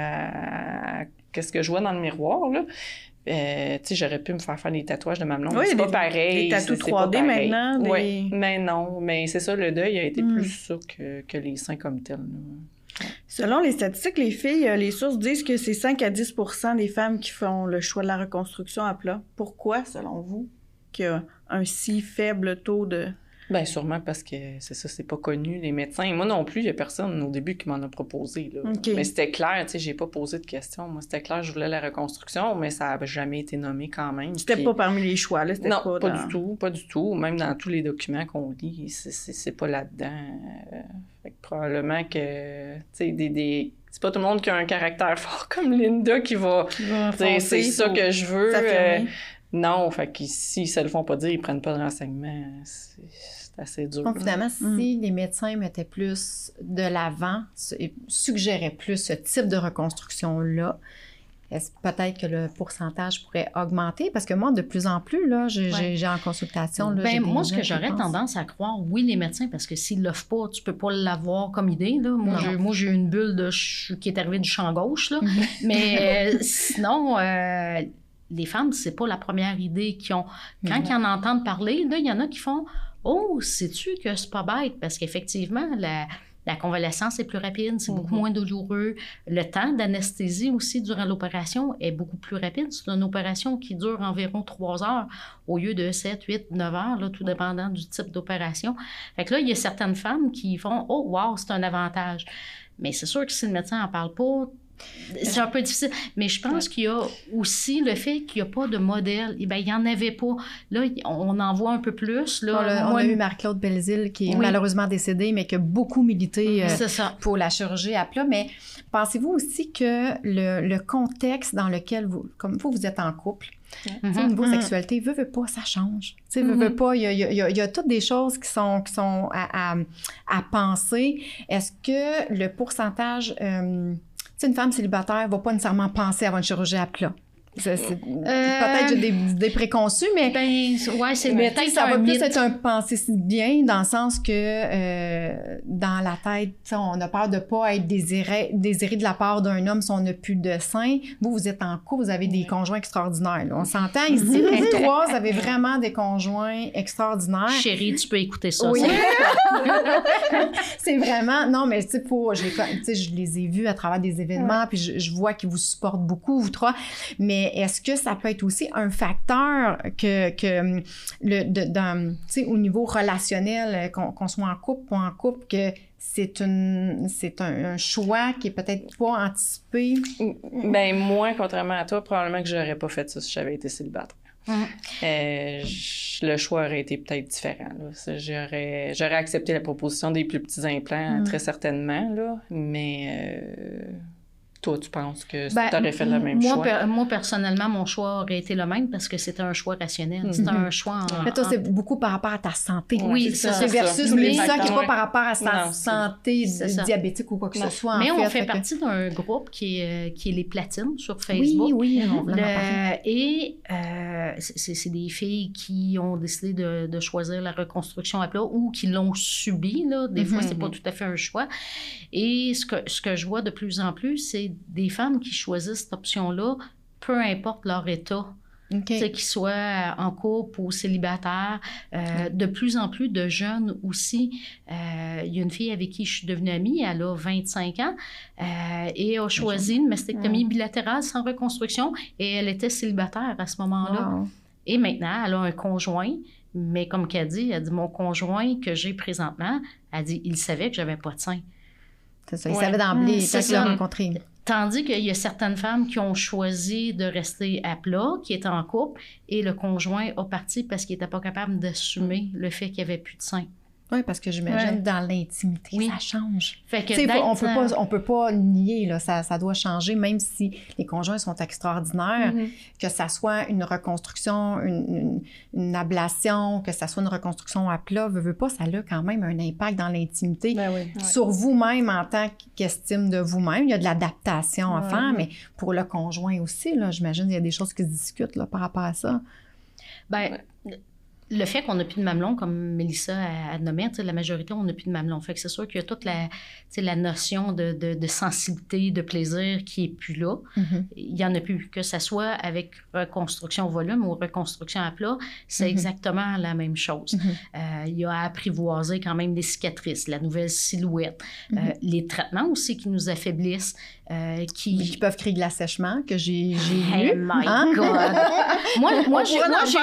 à, à ce que je vois dans le miroir, là. Euh, tu sais, j'aurais pu me faire faire des tatouages de mamelon. Oui, c'est des, pas pareil. Des tatous trois D maintenant. Des... Oui, mais non. Mais c'est ça, le deuil a été mm. plus ça que, que les seins comme tels. Là. Selon les statistiques, les filles, les sources disent que c'est cinq à dix pour cent des femmes qui font le choix de la reconstruction à plat. Pourquoi, selon vous, qu'il y a un si faible taux de... Bien, sûrement parce que c'est ça, c'est pas connu, les médecins. Moi non plus, il y a personne au début qui m'en a proposé. Là. Okay. Mais c'était clair, tu sais, j'ai pas posé de questions. Moi, c'était clair, je voulais la reconstruction, mais ça n'a jamais été nommé quand même. C'était puis... pas parmi les choix, là? C'était non, pas, pas dans... du tout, pas du tout. Même dans tous les documents qu'on lit, c'est, c'est, c'est pas là-dedans. Euh, fait que probablement que, tu sais, des, des... c'est pas tout le monde qui a un caractère fort comme Linda qui va, qui va dire c'est ça que je veux. Euh, non, fait que si ça le font pas dire, ils prennent pas de renseignements. C'est... assez dur. Donc, finalement, mm. si les médecins mettaient plus de l'avant et suggéraient plus ce type de reconstruction-là, est-ce peut-être que le pourcentage pourrait augmenter? Parce que moi, de plus en plus, là, j'ai, ouais. j'ai, j'ai en consultation... Là, ben, j'ai moi, ce que j'aurais tendance à croire, oui, les médecins, parce que s'ils ne l'offrent pas, tu ne peux pas l'avoir comme idée. Là. Moi, j'ai, moi, j'ai une bulle de ch... qui est arrivée du champ gauche. Là. Mm-hmm. Mais euh, sinon... Euh, les femmes, c'est pas la première idée qu'ils ont. Quand mm-hmm. ils en entendent parler, là, il y en a qui font « Oh, sais-tu que c'est pas bête? » Parce qu'effectivement, la, la convalescence est plus rapide, c'est mm-hmm. beaucoup moins douloureux. Le temps d'anesthésie aussi durant l'opération est beaucoup plus rapide. C'est une opération qui dure environ trois heures au lieu de sept, huit, neuf heures, là, tout dépendant du type d'opération. Fait que là, il y a certaines femmes qui font « Oh, wow, c'est un avantage. » Mais c'est sûr que si le médecin n'en parle pas, C'est un peu difficile. Mais je pense qu'il y a aussi le fait qu'il n'y a pas de modèle. Eh bien, il n'y en avait pas. Là, on en voit un peu plus. Là, on, a, Moi, on a eu Marie-Claude Belzile qui est oui. malheureusement décédée, mais qui a beaucoup milité euh, c'est ça. pour la chirurgie à plat. Mais pensez-vous aussi que le, le contexte dans lequel vous, comme vous, vous êtes en couple, mm-hmm. au niveau mm-hmm. sexualité, veut, veut pas, ça change. Tu sais, veut, mm-hmm. veut pas, il y a, il y, a, il y a toutes des choses qui sont, qui sont à, à, à penser. Est-ce que le pourcentage... Euh, tu sais, une femme célibataire ne va pas nécessairement penser à avoir une chirurgie à plat. C'est, c'est, euh, peut-être j'ai des, des préconçus, mais, ben, ouais, c'est mais peut-être ça un va plus mythe. être un pensée si bien dans le sens que euh, dans la tête, on a peur de ne pas être désiré, désiré de la part d'un homme si on n'a plus de sein. Vous, vous êtes en couple, vous avez des conjoints extraordinaires. Là. On s'entend ici, vous trois, vous avez vraiment des conjoints extraordinaires. Chérie, tu peux écouter ça. Oui. C'est vraiment... Non, mais tu sais, pour... je, les, je les ai vus à travers des événements, ouais. puis je, je vois qu'ils vous supportent beaucoup, vous trois. Mais est-ce que ça peut être aussi un facteur que, que le, de, dans, tu sais, au niveau relationnel, qu'on, qu'on soit en couple ou en couple, que c'est, une, c'est un, un choix qui est peut-être pas anticipé? Ben moi, contrairement à toi, probablement que j'aurais pas fait ça si j'avais été célibataire. Mmh. Euh, je, le choix aurait été peut-être différent. Là. J'aurais, j'aurais accepté la proposition des plus petits implants, mmh. très certainement, là, mais... Euh, toi, tu penses que ben, tu aurais fait le même moi, choix? Per, moi, personnellement, mon choix aurait été le même parce que c'était un choix rationnel. Mm-hmm. C'était un choix en... Mais toi, c'est beaucoup par rapport à ta santé. Oui, c'est ça. C'est versus, mais ça qui n'est pas par rapport à sa non, santé diabétique ou quoi que non. ce soit. Mais en on fait, fait que... partie d'un groupe qui est, qui est les Platines sur Facebook. Oui, oui. Le, et euh, c'est, c'est des filles qui ont décidé de, de choisir la reconstruction à plat ou qui l'ont subi. Là. Des mm-hmm. fois, c'est pas tout à fait un choix. Et ce que, ce que je vois de plus en plus, c'est des femmes qui choisissent cette option-là, peu importe leur état. Okay. Qu'ils soient en couple ou célibataires. Euh, de plus en plus de jeunes aussi. Euh, il y a une fille avec qui je suis devenue amie, elle a vingt-cinq ans, euh, et a choisi une mastectomie mmh. bilatérale sans reconstruction, et elle était célibataire à ce moment-là. Wow. Et maintenant, elle a un conjoint, mais comme qu'elle dit, elle dit, mon conjoint que j'ai présentement, elle dit, il savait que j'avais pas de sein. C'est ça, il ouais. savait d'emblée, mmh, quand il l'a rencontré. Tandis qu'il y a certaines femmes qui ont choisi de rester à plat, qui étaient en couple, et le conjoint a parti parce qu'il n'était pas capable d'assumer le fait qu'il n'y avait plus de sein. Oui, parce que j'imagine ouais. dans l'intimité, oui. ça change. Fait que faut, on peut pas, on peut pas nier, là, ça, ça doit changer, même si les conjoints sont extraordinaires, mm-hmm. que ça soit une reconstruction, une, une, une ablation, que ça soit une reconstruction à plat, veut, veut pas, ça a quand même un impact dans l'intimité ben oui. sur ouais. vous-même en tant qu'estime de vous-même. Il y a de l'adaptation ouais. à faire, mais pour le conjoint aussi, là, j'imagine qu'il y a des choses qui se discutent là, par rapport à ça. Ben, ouais. Le fait qu'on n'a plus de mamelon, comme Mélissa a, a nommé, la majorité, on n'a plus de mamelon. Fait que c'est sûr qu'il y a toute la, la notion de, de, de sensibilité, de plaisir qui n'est plus là. Mm-hmm. Il n'y en a plus. Que ce soit avec reconstruction au volume ou reconstruction à plat, c'est mm-hmm. exactement la même chose. Mm-hmm. Euh, il y a à apprivoiser quand même les cicatrices, la nouvelle silhouette, mm-hmm. euh, les traitements aussi qui nous affaiblissent. Euh, qui... qui peuvent créer de l'assèchement, que j'ai, j'ai hey lu. My hein? God! moi, moi, j'ai... Moi, j'ai...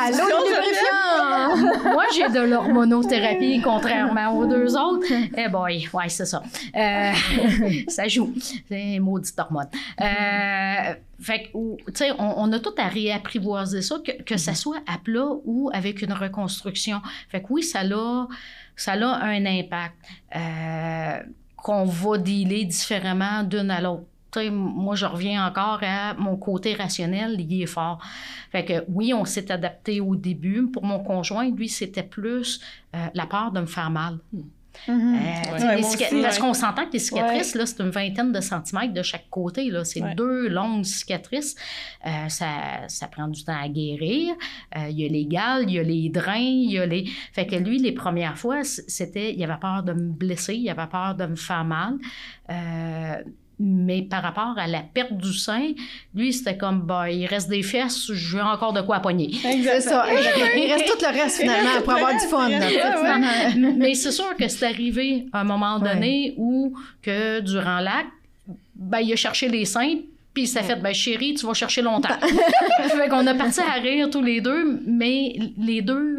Allô, moi, j'ai de l'hormonothérapie, contrairement aux deux autres. Eh hey boy, ouais, c'est ça. Euh, ça joue. C'est maudite hormone. Euh, fait que, tu sais, on, on a tout à réapprivoiser ça, que, que ça soit à plat ou avec une reconstruction. Fait que oui, ça a, ça a un impact. Euh, qu'on va dealer différemment d'une à l'autre. T'sais, moi, je reviens encore à mon côté rationnel, il est fort. Fait que oui, on s'est adapté au début. Pour mon conjoint, lui, c'était plus euh, la peur de me faire mal. Mm-hmm. Euh, ouais, cica- aussi, parce ouais. qu'on s'entend que les cicatrices, ouais. là, c'est une vingtaine de centimètres de chaque côté. Là. C'est ouais. deux longues cicatrices. Euh, ça, ça prend du temps à guérir. Euh, il y a les gales, il y a les drains, il y a les... Fait que lui, les premières fois, c'était... Il avait peur de me blesser, il avait peur de me faire mal. Euh, mais par rapport à la perte du sein, lui, c'était comme, bah, il reste des fesses, j'ai encore de quoi à poigner. C'est ça. Il reste tout le reste, finalement, pour avoir du fun. Là, ouais, ouais. Mais c'est sûr que c'est arrivé à un moment donné ouais. où, que durant l'acte, ben, il a cherché les seins, puis il s'est fait, ben, chérie, tu vas chercher longtemps. Fait qu'on a parti à rire tous les deux, mais les deux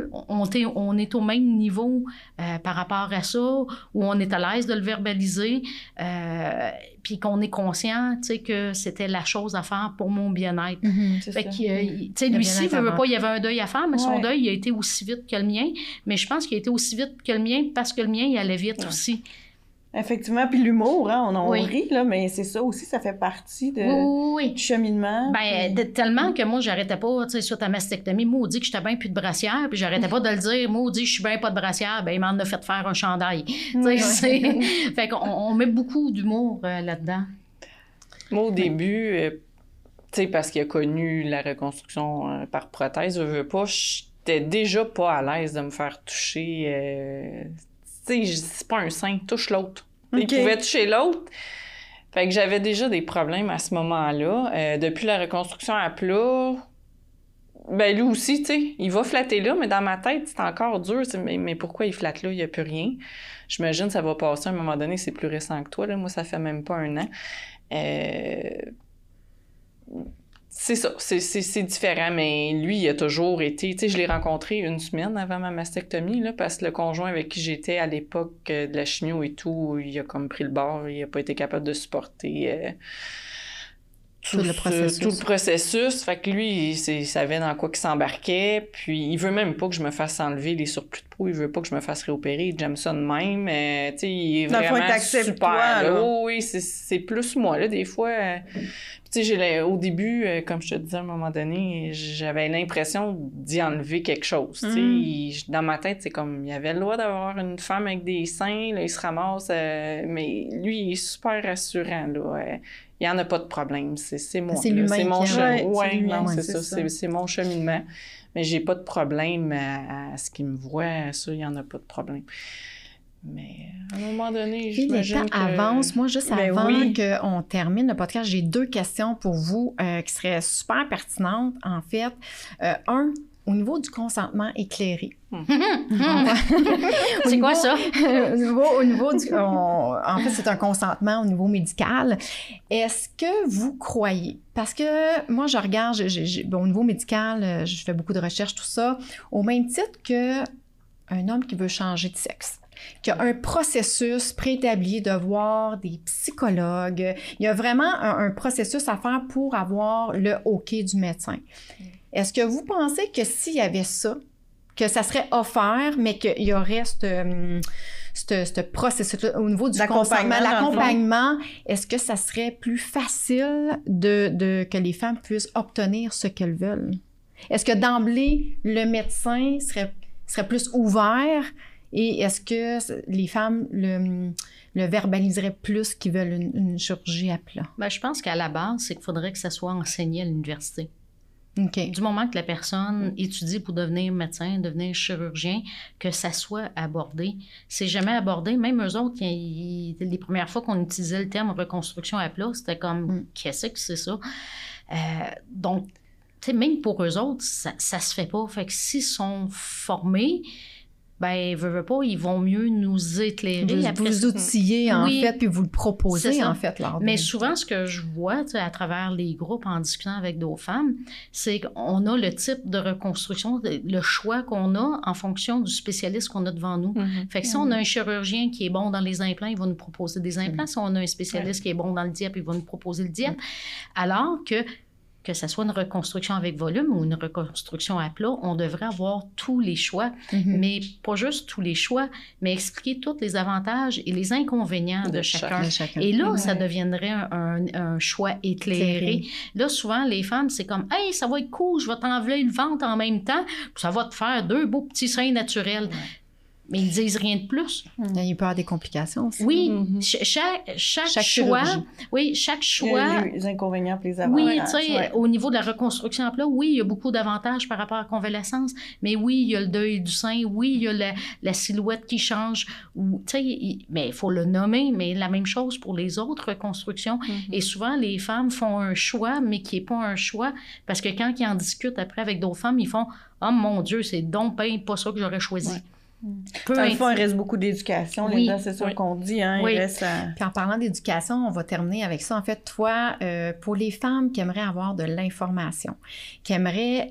deux, on, est, on est au même niveau euh, par rapport à ça, où on est à l'aise de le verbaliser, euh, puis qu'on est conscient, tu sais, que c'était la chose à faire pour mon bien-être. Mm-hmm, fait que, euh, tu sais, lui-ci, il veut pas, il y avait un deuil à faire, mais son ouais. deuil, il a été aussi vite que le mien. Mais je pense qu'il a été aussi vite que le mien parce que le mien, il allait vite ouais. aussi. Effectivement, puis l'humour, hein, on en oui. rit, là, mais c'est ça aussi, ça fait partie de, oui, oui. du cheminement. Ben, puis... tellement que moi, j'arrêtais pas, tu sais, suite à ma mastectomie, maudit que j'étais bien plus de brassière, puis j'arrêtais pas de le dire, maudit, je suis bien pas de brassière, ben il m'en a fait faire un chandail. Oui, c'est... fait qu'on on met beaucoup d'humour euh, là-dedans. Moi, au début, euh, tu sais, parce qu'il a connu la reconstruction euh, par prothèse, je veux pas, j'étais déjà pas à l'aise de me faire toucher. Euh... Tu sais, c'est pas un sein, touche l'autre. Okay. Il pouvait toucher l'autre. Fait que j'avais déjà des problèmes à ce moment-là. Euh, depuis la reconstruction à plat, ben lui aussi, tu sais, il va flatter là, mais dans ma tête, c'est encore dur. Mais, mais pourquoi il flatte là? Il n'y a plus rien. J'imagine que ça va passer à un moment donné, c'est plus récent que toi. Là. Moi, ça fait même pas un an. Euh... C'est ça, c'est, c'est, c'est différent, mais lui, il a toujours été... Tu sais, je l'ai rencontré une semaine avant ma mastectomie, là, parce que le conjoint avec qui j'étais à l'époque euh, de la chimio et tout, il a comme pris le bord, il a pas été capable de supporter euh, tout, tout, le processus. tout le processus. Fait que lui, il, il savait dans quoi qu'il s'embarquait, puis il veut même pas que je me fasse enlever les surplus de peau, il veut pas que je me fasse réopérer, j'aime ça de même, euh, tu sais, il est vraiment super. Toi, là. Oh, oui, c'est, c'est plus moi, là, des fois... Euh, tu sais, j'ai, au début, euh, comme je te disais à un moment donné, j'avais l'impression d'y enlever quelque chose. Mm. Tu sais, dans ma tête, c'est comme, il avait le droit d'avoir une femme avec des seins, là, il se ramasse, euh, mais lui, il est super rassurant, là. Euh, il n'y en a pas de problème, c'est, c'est moi. C'est l'humain c'est mon qui chemin. Ouais, ouais, non, ouais, c'est, c'est ça, ça. C'est, c'est mon cheminement. Mais j'ai pas de problème à, à ce qu'il me voit, ça, il n'y en a pas de problème. Mais à un moment donné, j'imagine le temps que... avance. Moi, juste ben avant oui. qu'on termine le podcast, j'ai deux questions pour vous euh, qui seraient super pertinentes, en fait. Euh, un, au niveau du consentement éclairé. Mmh. C'est niveau, quoi ça? au, niveau, au niveau du... On, en fait, c'est un consentement au niveau médical. Est-ce que vous croyez? Parce que moi, je regarde, je, je, je, bon, au niveau médical, je fais beaucoup de recherches, tout ça, au même titre qu'un homme qui veut changer de sexe, qu'il y a un processus préétabli de voir des psychologues. Il y a vraiment un, un processus à faire pour avoir le OK du médecin. Est-ce que vous pensez que s'il y avait ça, que ça serait offert, mais qu'il y aurait ce, ce, ce processus au niveau du consentement, l'accompagnement, est-ce que ça serait plus facile de, de, que les femmes puissent obtenir ce qu'elles veulent? Est-ce que d'emblée, le médecin serait, serait plus ouvert? Et est-ce que les femmes le, le verbaliseraient plus qu'ils veulent une, une chirurgie à plat? Bien, je pense qu'à la base, c'est qu'il faudrait que ça soit enseigné à l'université. Okay. Du moment que la personne étudie pour devenir médecin, devenir chirurgien, que ça soit abordé. C'est jamais abordé. Même eux autres, ils, ils, les premières fois qu'on utilisait le terme reconstruction à plat, c'était comme mm. qu'est-ce que c'est ça? Euh, donc, tu sais, même pour eux autres, ça, ça se fait pas. Fait que s'ils sont formés, ben, veut, veut pas, ils vont mieux nous éclairer. Vous, après, vous outiller, en oui, fait, puis vous le proposer, en fait. Lors Mais de... souvent, ce que je vois à travers les groupes en discutant avec d'autres femmes, c'est qu'on a le type de reconstruction, le choix qu'on a en fonction du spécialiste qu'on a devant nous. Mm-hmm. Fait que si mm-hmm. on a un chirurgien qui est bon dans les implants, il va nous proposer des implants. Mm-hmm. Si on a un spécialiste mm-hmm. qui est bon dans le diap, il va nous proposer le diap. Mm-hmm. Alors que que ce soit une reconstruction avec volume ou une reconstruction à plat, on devrait avoir tous les choix, mm-hmm. mais pas juste tous les choix, mais expliquer tous les avantages et les inconvénients de, de, chacun. de chacun. Et là, ouais. ça deviendrait un, un, un choix éclairé. éclairé. Là, souvent, les femmes, c'est comme « Hey, ça va être cool, je vais t'enlever le ventre en même temps, puis ça va te faire deux beaux petits seins naturels. Ouais. » Mais ils disent rien de plus. Il y a peur des complications aussi. Oui, mm-hmm. Ch- chaque, chaque, chaque choix, chirurgie. oui, chaque choix. Les, les inconvénients et les avantages. Oui, tu sais, ouais. au niveau de la reconstruction à plat, oui, il y a beaucoup d'avantages par rapport à la convalescence, mais oui, il y a le deuil du sein, oui, il y a la, la silhouette qui change, ou, tu sais, il, mais il faut le nommer, mais la même chose pour les autres reconstructions. Mm-hmm. Et souvent, les femmes font un choix, mais qui n'est pas un choix, parce que quand ils en discutent après avec d'autres femmes, ils font « Oh mon Dieu, c'est donc ben pas ça que j'aurais choisi. Ouais. » Dans le fond, il reste beaucoup d'éducation, oui. Linda, c'est ça oui. qu'on dit. Hein, oui. il reste à... Puis en parlant d'éducation, on va terminer avec ça. En fait, toi, euh, pour les femmes qui aimeraient avoir de l'information, qui aimeraient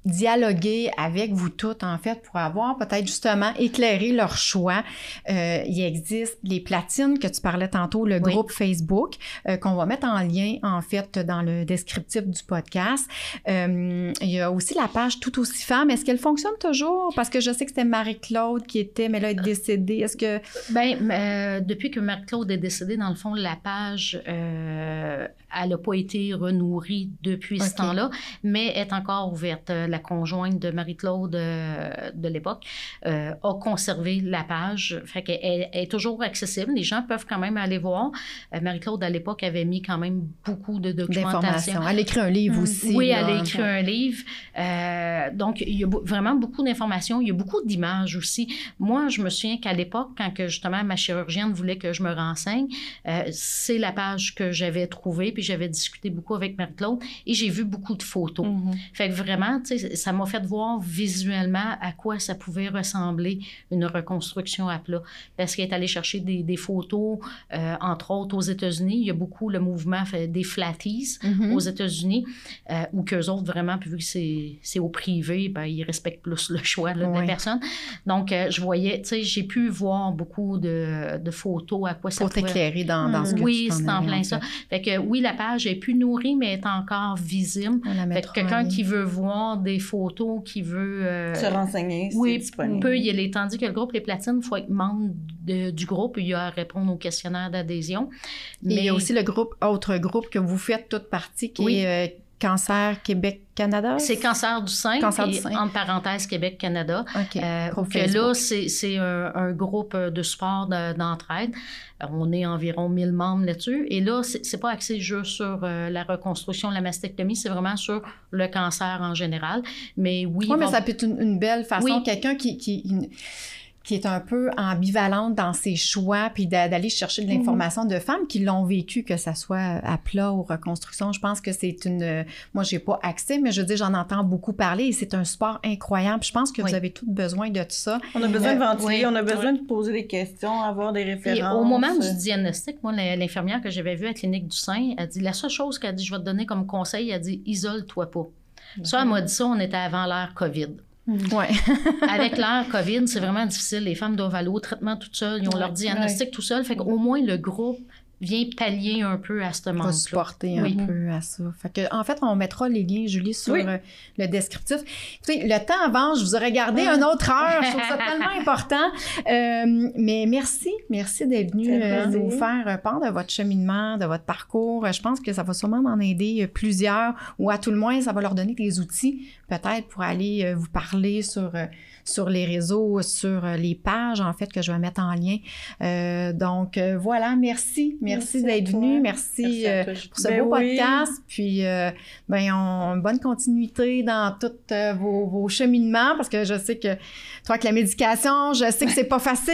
dialoguer avec vous toutes, en fait, pour avoir peut-être justement éclairé leur choix. Euh, il existe les platines que tu parlais tantôt, le Oui. groupe Facebook, euh, qu'on va mettre en lien, en fait, dans le descriptif du podcast. Euh, il y a aussi la page Tout aussi femme. Est-ce qu'elle fonctionne toujours? Parce que je sais que c'était Marie-Claude qui était, mais là, elle est décédée. Est-ce que... Bien, euh, depuis que Marie-Claude est décédée, dans le fond, la page, euh, elle n'a pas été renourrie depuis ce Ok. temps-là, mais est encore ouverte. La conjointe de Marie-Claude euh, de l'époque euh, a conservé la page. Fait qu'elle elle est toujours accessible. Les gens peuvent quand même aller voir. Euh, Marie-Claude, à l'époque, avait mis quand même beaucoup de documentation. D'informations. Elle écrit un livre Mm. aussi. Oui, là. elle a écrit un livre. Euh, donc, il y a beau- vraiment beaucoup d'informations. Il y a beaucoup d'images aussi. Moi, je me souviens qu'à l'époque, quand que justement ma chirurgienne voulait que je me renseigne, euh, c'est la page que j'avais trouvée, puis j'avais discuté beaucoup avec Marie-Claude et j'ai vu beaucoup de photos. Mhm. Fait que vraiment, tu sais, ça m'a fait voir visuellement à quoi ça pouvait ressembler une reconstruction à plat. Parce qu'elle est allée chercher des, des photos, euh, entre autres aux États-Unis. Il y a beaucoup le mouvement fait, des flatties Mhm. aux États-Unis, euh, où qu'eux autres, vraiment, puis vu que c'est, c'est au privé, ben, ils respectent plus le choix là, de Oui. la personne. Donc, euh, je voyais, tu sais, j'ai pu voir beaucoup de, de photos à quoi ça Pour pouvait... t'éclairer dans, dans ce que Oui, tu t'en c'est en allais, plein fait. ça. Fait que oui, la page est plus nourrie, mais est encore visible. On la Fait que mettra en quelqu'un ligne. qui veut voir des photos, qui veut... euh, Se renseigner, c'est oui, disponible. peut y aller. Tandis que le groupe Les Platines, il faut être membre de- du groupe, il y a à répondre au questionnaire d'adhésion. Et il y a aussi le groupe, autre groupe que vous faites toute partie, qui Oui. est euh, Cancer Québec-Canada. C'est Cancer du sein, Cancer du et, sein. entre parenthèses, Québec-Canada. OK. Euh, Groupe que Facebook. là, c'est, c'est un, un groupe de support de- d'entraide. Euh, On est environ mille membres là-dessus. Et là, c'est, c'est pas axé juste sur euh, la reconstruction, la mastectomie, c'est vraiment sur le cancer en général. Mais oui, Oui, mais bon, ça peut être une, une belle façon. Oui. Quelqu'un qui, qui, une- qui est un peu ambivalente dans ses choix, puis d'a- d'aller chercher de l'information de femmes qui l'ont vécu, que ça soit à plat ou reconstruction. Je pense que c'est une... Moi, j'ai pas accès, mais je veux dire, j'en entends beaucoup parler et c'est un sport incroyable. Je pense que Oui. vous avez tous besoin de ça. On a besoin de ventiler, oui. on a besoin de poser des questions, avoir des Puis, références. au moment du diagnostic, moi, la- l'infirmière que j'avais vue à la clinique du sein, elle dit la seule chose qu'elle dit, je vais te donner comme conseil, elle dit isole-toi pas. Ça, elle m'a dit ça, on était avant l'ère COVID. Ouais. Avec l'ère COVID, c'est vraiment difficile. Les femmes doivent aller au traitement toutes seules, ils ont Ouais, leur diagnostic ouais. tout seul. Fait qu'au moins, le groupe vient pallier un peu à ce On va manque-là. supporter Oui. un peu à ça. Fait que, en fait, on mettra les liens, Julie, sur Oui. euh, le descriptif. Écoutez, le temps avance, je vous aurais gardé une autre heure. Je trouve ça tellement important. Euh, mais merci, merci d'être venu C'est euh, plaisir. nous faire euh, part de votre cheminement, de votre parcours. Euh, Je pense que ça va sûrement en aider euh, plusieurs, ou à tout le moins, ça va leur donner des outils, peut-être, pour aller euh, vous parler sur... euh, sur les réseaux, sur euh, les pages, en fait, que je vais mettre en lien. Euh, donc, euh, voilà, merci. Merci, Merci à d'être toi. venu. Merci, Merci à euh, toi, Julie. pour ce Ben beau oui. podcast. Puis, euh, ben, on, bonne continuité dans tous euh, vos, vos cheminements, parce que je sais que toi, avec la médication, je sais que c'est pas facile.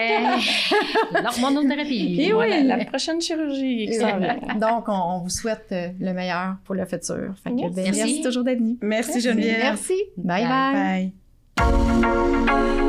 Euh, L'hormonothérapie. Et Voilà, oui. la prochaine chirurgie qui s'en vient. Donc, on, on vous souhaite euh, le meilleur pour le futur. Fait que, ben, Merci. merci toujours d'être venu. Merci Geneviève. Merci. Bye Bye. bye. Bye.